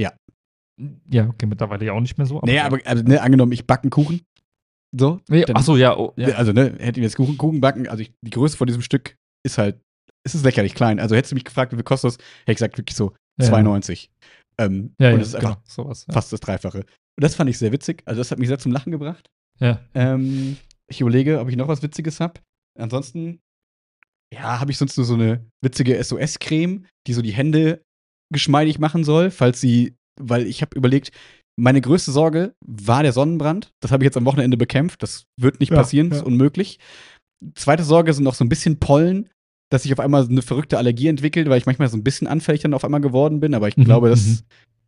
Ja, okay, mittlerweile ja auch nicht mehr so. Naja, aber also, angenommen, ich backe einen Kuchen. So. Nee, dann- achso, ja, oh, ja. Also, hätte ich jetzt Kuchen backen, also die Größe von diesem Stück ist halt, es ist lächerlich klein. Also, hättest du mich gefragt, wie viel kostet das, hätte ich gesagt, wirklich so Ja. 2,90. Ja, und ja, das ist einfach genau, sowas. Ja. fast das Dreifache. Und das fand ich sehr witzig. Also, das hat mich sehr zum Lachen gebracht. Ja. Ich überlege, ob ich noch was Witziges habe. Ansonsten, ja, habe ich sonst nur so eine witzige SOS-Creme, die so die Hände geschmeidig machen soll, weil ich habe überlegt, meine größte Sorge war der Sonnenbrand. Das habe ich jetzt am Wochenende bekämpft. Das wird nicht Ja, passieren, ja. ist unmöglich. Zweite Sorge sind noch so ein bisschen Pollen, dass ich auf einmal so eine verrückte Allergie entwickle, weil ich manchmal so ein bisschen anfällig dann auf einmal geworden bin. Aber ich glaube, das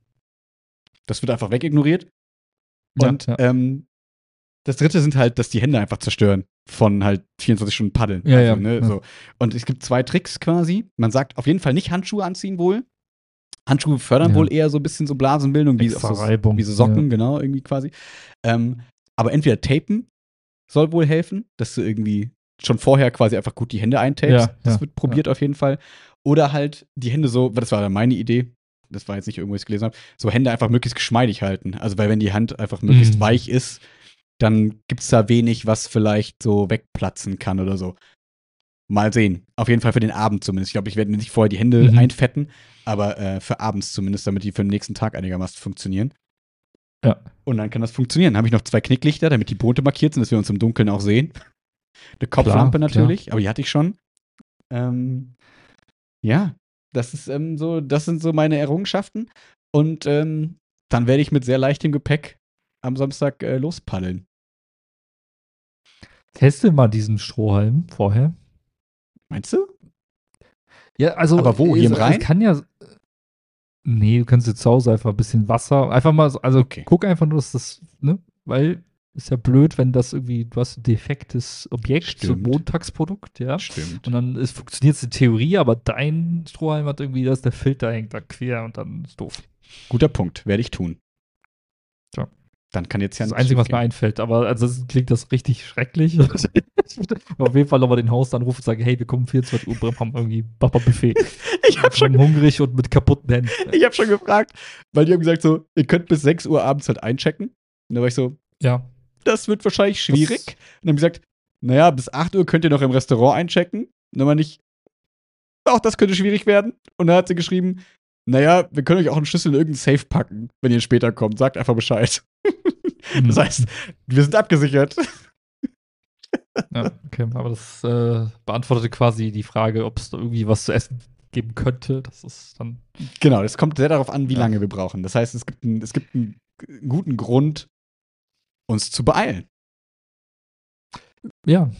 wird einfach wegignoriert. Und ja. das dritte sind halt, dass die Hände einfach zerstören von halt 24 Stunden Paddeln. Ja, also, ja, ne, ja. So. Und es gibt 2 Tricks quasi. Man sagt auf jeden Fall nicht Handschuhe anziehen wohl. Handschuhe fördern Ja. wohl eher so ein bisschen so Blasenbildung, wie Extra so, Reibung, wie so Socken, ja. genau, irgendwie quasi. Aber entweder tapen soll wohl helfen, dass du irgendwie schon vorher quasi einfach gut die Hände eintapest. Ja, Das ja, wird probiert auf jeden Fall. Oder halt die Hände so, das war dann meine Idee, das war jetzt nicht irgendwo, was ich gelesen habe, so Hände einfach möglichst geschmeidig halten. Also, weil wenn die Hand einfach möglichst weich ist, dann gibt es da wenig, was vielleicht so wegplatzen kann oder so. Mal sehen. Auf jeden Fall für den Abend zumindest. Ich glaube, ich werde mir nicht vorher die Hände einfetten, aber für abends zumindest, damit die für den nächsten Tag einigermaßen funktionieren. Ja. Und dann kann das funktionieren. Dann habe ich noch 2 Knicklichter, damit die Boote markiert sind, dass wir uns im Dunkeln auch sehen. Eine Kopflampe Klar, natürlich, aber die hatte ich schon. Ja, das sind so meine Errungenschaften. Und dann werde ich mit sehr leichtem Gepäck am Samstag lospaddeln. Teste mal diesen Strohhalm vorher. Meinst du? Ja, also. Aber wo? Hier im Rhein? Es kann ja. Nee, du kannst jetzt zu Hause einfach ein bisschen Wasser. Einfach mal, also Okay. guck einfach nur, dass das, ne? Weil ist ja blöd, wenn das irgendwie, du hast ein defektes Objekt, so ein Stimmt. Montagsprodukt, ja. Stimmt. Und dann funktioniert es in Theorie, aber dein Strohhalm hat irgendwie, dass der Filter hängt da quer und dann ist doof. Guter Punkt, werde ich tun. Tja. Dann kann jetzt ja Das ist das nichts Einzige, was mir schiefgehen. einfällt. Aber also klingt das richtig schrecklich. Auf jeden Fall nochmal den Haus anrufen und sagen, hey, wir kommen 24 Uhr, haben irgendwie Buffet. Ich habe schon, hungrig und mit kaputten Händen. hab schon gefragt, weil die haben gesagt so, ihr könnt bis 6 Uhr abends halt einchecken. Und da war ich so, Ja. das wird wahrscheinlich schwierig. Und dann haben die gesagt, naja, bis 8 Uhr könnt ihr noch im Restaurant einchecken. Und dann war nicht, auch das könnte schwierig werden. Und dann hat sie geschrieben, naja, wir können euch auch einen Schlüssel in irgendein Safe packen, wenn ihr später kommt. Sagt einfach Bescheid. Das heißt, wir sind abgesichert. Ja, okay, aber das beantwortete quasi die Frage, ob es da irgendwie was zu essen geben könnte. Das ist dann. Genau, es kommt sehr darauf an, wie Ja. lange wir brauchen. Das heißt, es gibt einen guten Grund, uns zu beeilen. Ja.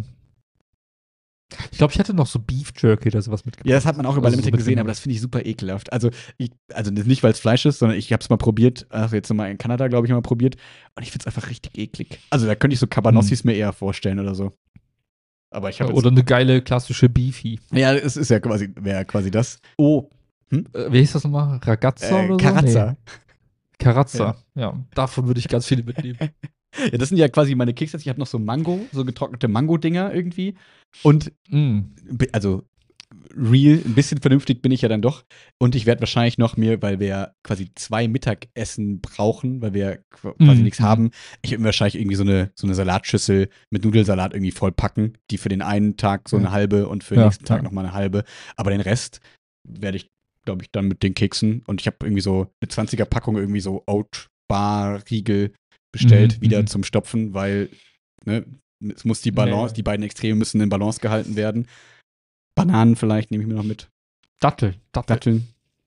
Ich glaube, ich hätte noch so Beef Jerky oder sowas mitgebracht. Ja, das hat man auch über Also Limited so gesehen, aber das finde ich super ekelhaft. Also nicht, weil es Fleisch ist, sondern ich habe es mal probiert, jetzt nochmal in Kanada, glaube ich, mal probiert. Und ich finde es einfach richtig eklig. Also da könnte ich so Cabanossis mir eher vorstellen oder so. Aber ich habe Oder eine geile klassische Beefy. ja, es ist ja wäre quasi das. Oh, Wie hieß das nochmal? Ragazza oder so? Carazza. Nee. Carazza. Ja, davon würde ich ganz viele mitnehmen. Ja, das sind ja quasi meine Kekse. Ich habe noch so so getrocknete Mango-Dinger irgendwie. Und also real, ein bisschen vernünftig bin ich ja dann doch. Und ich werde wahrscheinlich noch weil wir ja quasi 2 Mittagessen brauchen, weil wir quasi nichts haben. Ich werde mir wahrscheinlich irgendwie so eine Salatschüssel mit Nudelsalat irgendwie vollpacken, die für den einen Tag so eine halbe und für den nächsten Tag nochmal eine halbe. Aber den Rest werde ich, glaube ich, dann mit den Keksen. Und ich habe irgendwie so eine 20er-Packung irgendwie so Oat-Bar-Riegel bestellt, wieder zum Stopfen, weil es muss die Balance, die beiden Extreme müssen in Balance gehalten werden. Bananen vielleicht nehme ich mir noch mit. Datteln. Datteln.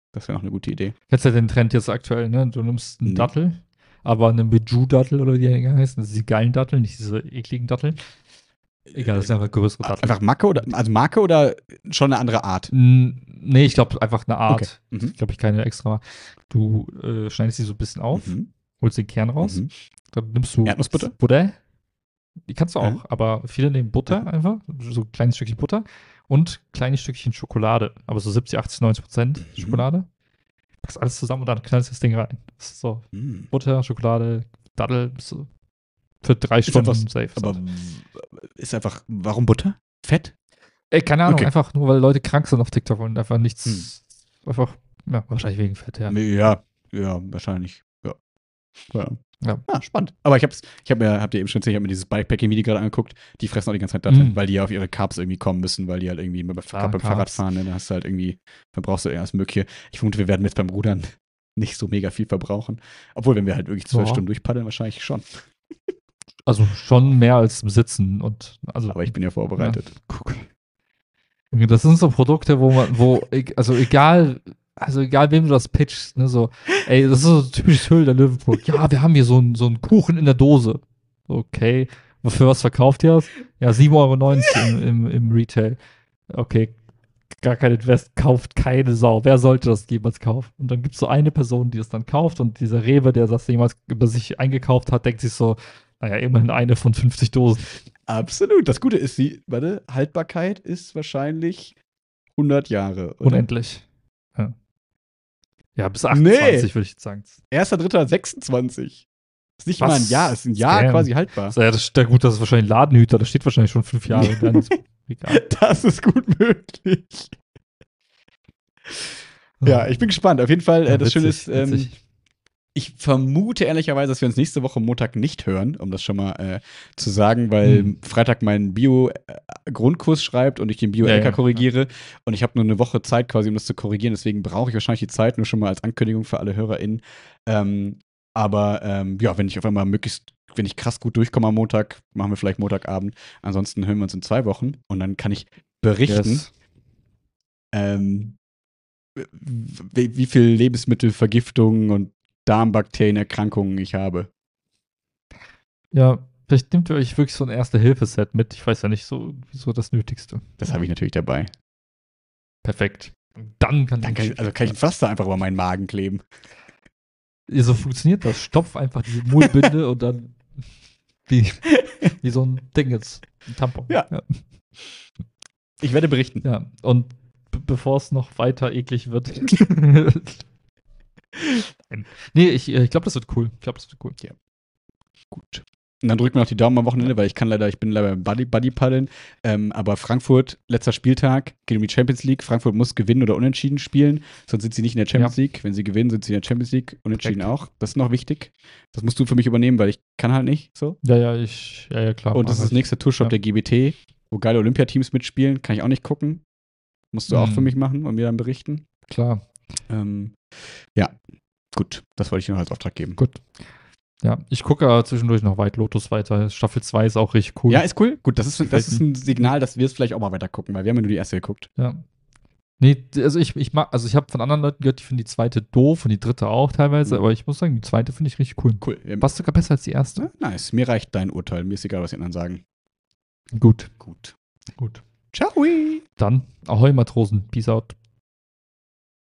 Das wäre noch eine gute Idee. Kennst ja den Trend jetzt aktuell, ne? Du nimmst einen Nee. Dattel, aber einen Bijou-Dattel oder wie die heißen. Das sind die geilen Datteln, nicht diese ekligen Datteln. Egal, das sind einfach größere Datteln. Einfach Marke oder schon eine andere Art? Nee, ich glaube einfach eine Art. Okay. Mhm. Ich glaube, ich keine extra. Du schneidest sie so ein bisschen auf, holst den Kern raus, dann nimmst du Erdnussbutter? Butter. Die kannst du auch, aber viele nehmen Butter einfach, so ein kleines Stückchen Butter und kleines Stückchen Schokolade, aber so 70, 80, 90% Schokolade. Packst alles zusammen und dann knallst du das Ding rein. Das ist so Butter, Schokolade, Dattel, so für 3 Stunden safe. Aber ist einfach, warum Butter? Fett? Keine Ahnung, Okay. einfach nur, weil Leute krank sind auf TikTok und einfach nichts, einfach, ja, wahrscheinlich wegen Fett, ja. Ja, wahrscheinlich. Ja. Ah, spannend. Aber habt ihr eben schon gesehen, ich habe mir dieses Bikepacking-Video gerade angeguckt, die fressen auch die ganze Zeit Datteln, weil die ja auf ihre Carbs irgendwie kommen müssen, weil die halt irgendwie beim Fahrradfahren, ne, da hast du halt irgendwie, verbrauchst du irgendwas Mögliche. Ich vermute, wir werden jetzt beim Rudern nicht so mega viel verbrauchen. Obwohl, wenn wir halt wirklich 12 Stunden durchpaddeln, wahrscheinlich schon. Also schon mehr als im Sitzen und, also. Aber ich bin ja vorbereitet. Ja, guck. Das sind so Produkte, egal wem du das pitchst, ne, so, ey, das ist so ein typisches Höhle der Löwen-Produkt. Ja, wir haben hier so einen Kuchen in der Dose. Okay, für was verkauft ihr das? Ja, 7,90 € im Retail. Okay, gar kein Invest, kauft keine Sau. Wer sollte das jemals kaufen? Und dann gibt es so eine Person, die es dann kauft und dieser Rewe, der das jemals über sich eingekauft hat, denkt sich so, naja, immerhin eine von 50 Dosen. Absolut. Das Gute ist, Haltbarkeit ist wahrscheinlich 100 Jahre. Oder? Unendlich. Ja, bis 28 würde ich jetzt sagen. 1.3.26. Ist nicht mal ein Jahr, ist ein Jahr quasi haltbar. Ja, das ist gut, das ist wahrscheinlich Ladenhüter, das steht wahrscheinlich schon 5 Jahre. Das ist gut möglich. Ja, ich bin gespannt. Auf jeden Fall, das Schöne ist, ich vermute ehrlicherweise, dass wir uns nächste Woche Montag nicht hören, um das schon mal zu sagen, weil Freitag mein Bio-Grundkurs schreibt und ich den Bio-LK korrigiere. Und ich habe nur eine Woche Zeit quasi, um das zu korrigieren. Deswegen brauche ich wahrscheinlich die Zeit, nur schon mal als Ankündigung für alle HörerInnen. Aber wenn ich auf einmal wenn ich krass gut durchkomme am Montag, machen wir vielleicht Montagabend. Ansonsten hören wir uns in 2 Wochen und dann kann ich berichten, wie viel Lebensmittelvergiftung und Darmbakterienerkrankungen ich habe. Ja, vielleicht nehmt ihr euch wirklich so ein Erste-Hilfe-Set mit. Ich weiß ja nicht, so das Nötigste. Das habe ich natürlich dabei. Perfekt. Dann kann ich ein Pflaster einfach über meinen Magen kleben. So funktioniert das. Stopf einfach die Mullbinde und dann wie so ein Ding jetzt. Ein Tampon. Ja. Ich werde berichten. Ja, und bevor es noch weiter eklig wird. Nee, ich glaube, das wird cool. Ja. Gut. Und dann drücken wir noch die Daumen am Wochenende, weil ich bin leider beim Buddy-Paddeln. Aber Frankfurt, letzter Spieltag, geht um die Champions League. Frankfurt muss gewinnen oder unentschieden spielen, sonst sind sie nicht in der Champions League. Wenn sie gewinnen, sind sie in der Champions League. Unentschieden auch. Das ist noch wichtig. Das musst du für mich übernehmen, weil ich kann halt nicht so. Ja, klar. Und das ist das nächste Tourshop der GBT, wo geile Olympiateams mitspielen. Kann ich auch nicht gucken. Musst du auch für mich machen und mir dann berichten. Klar. Ja, gut. Das wollte ich dir noch als Auftrag geben. Gut. Ja, ich gucke zwischendurch noch White Lotus weiter. Staffel 2 ist auch richtig cool. Ja, ist cool. Gut, das ist ein Signal, dass wir es vielleicht auch mal weiter gucken, weil wir haben ja nur die erste geguckt. Ja. Nee, also ich habe von anderen Leuten gehört, die finden die zweite doof und die dritte auch teilweise, aber ich muss sagen, die zweite finde ich richtig cool. Cool. Passt sogar besser als die erste. Ja, nice. Mir reicht dein Urteil. Mir ist egal, was die anderen sagen. Gut. Ciao. Dann, ahoi Matrosen. Peace out.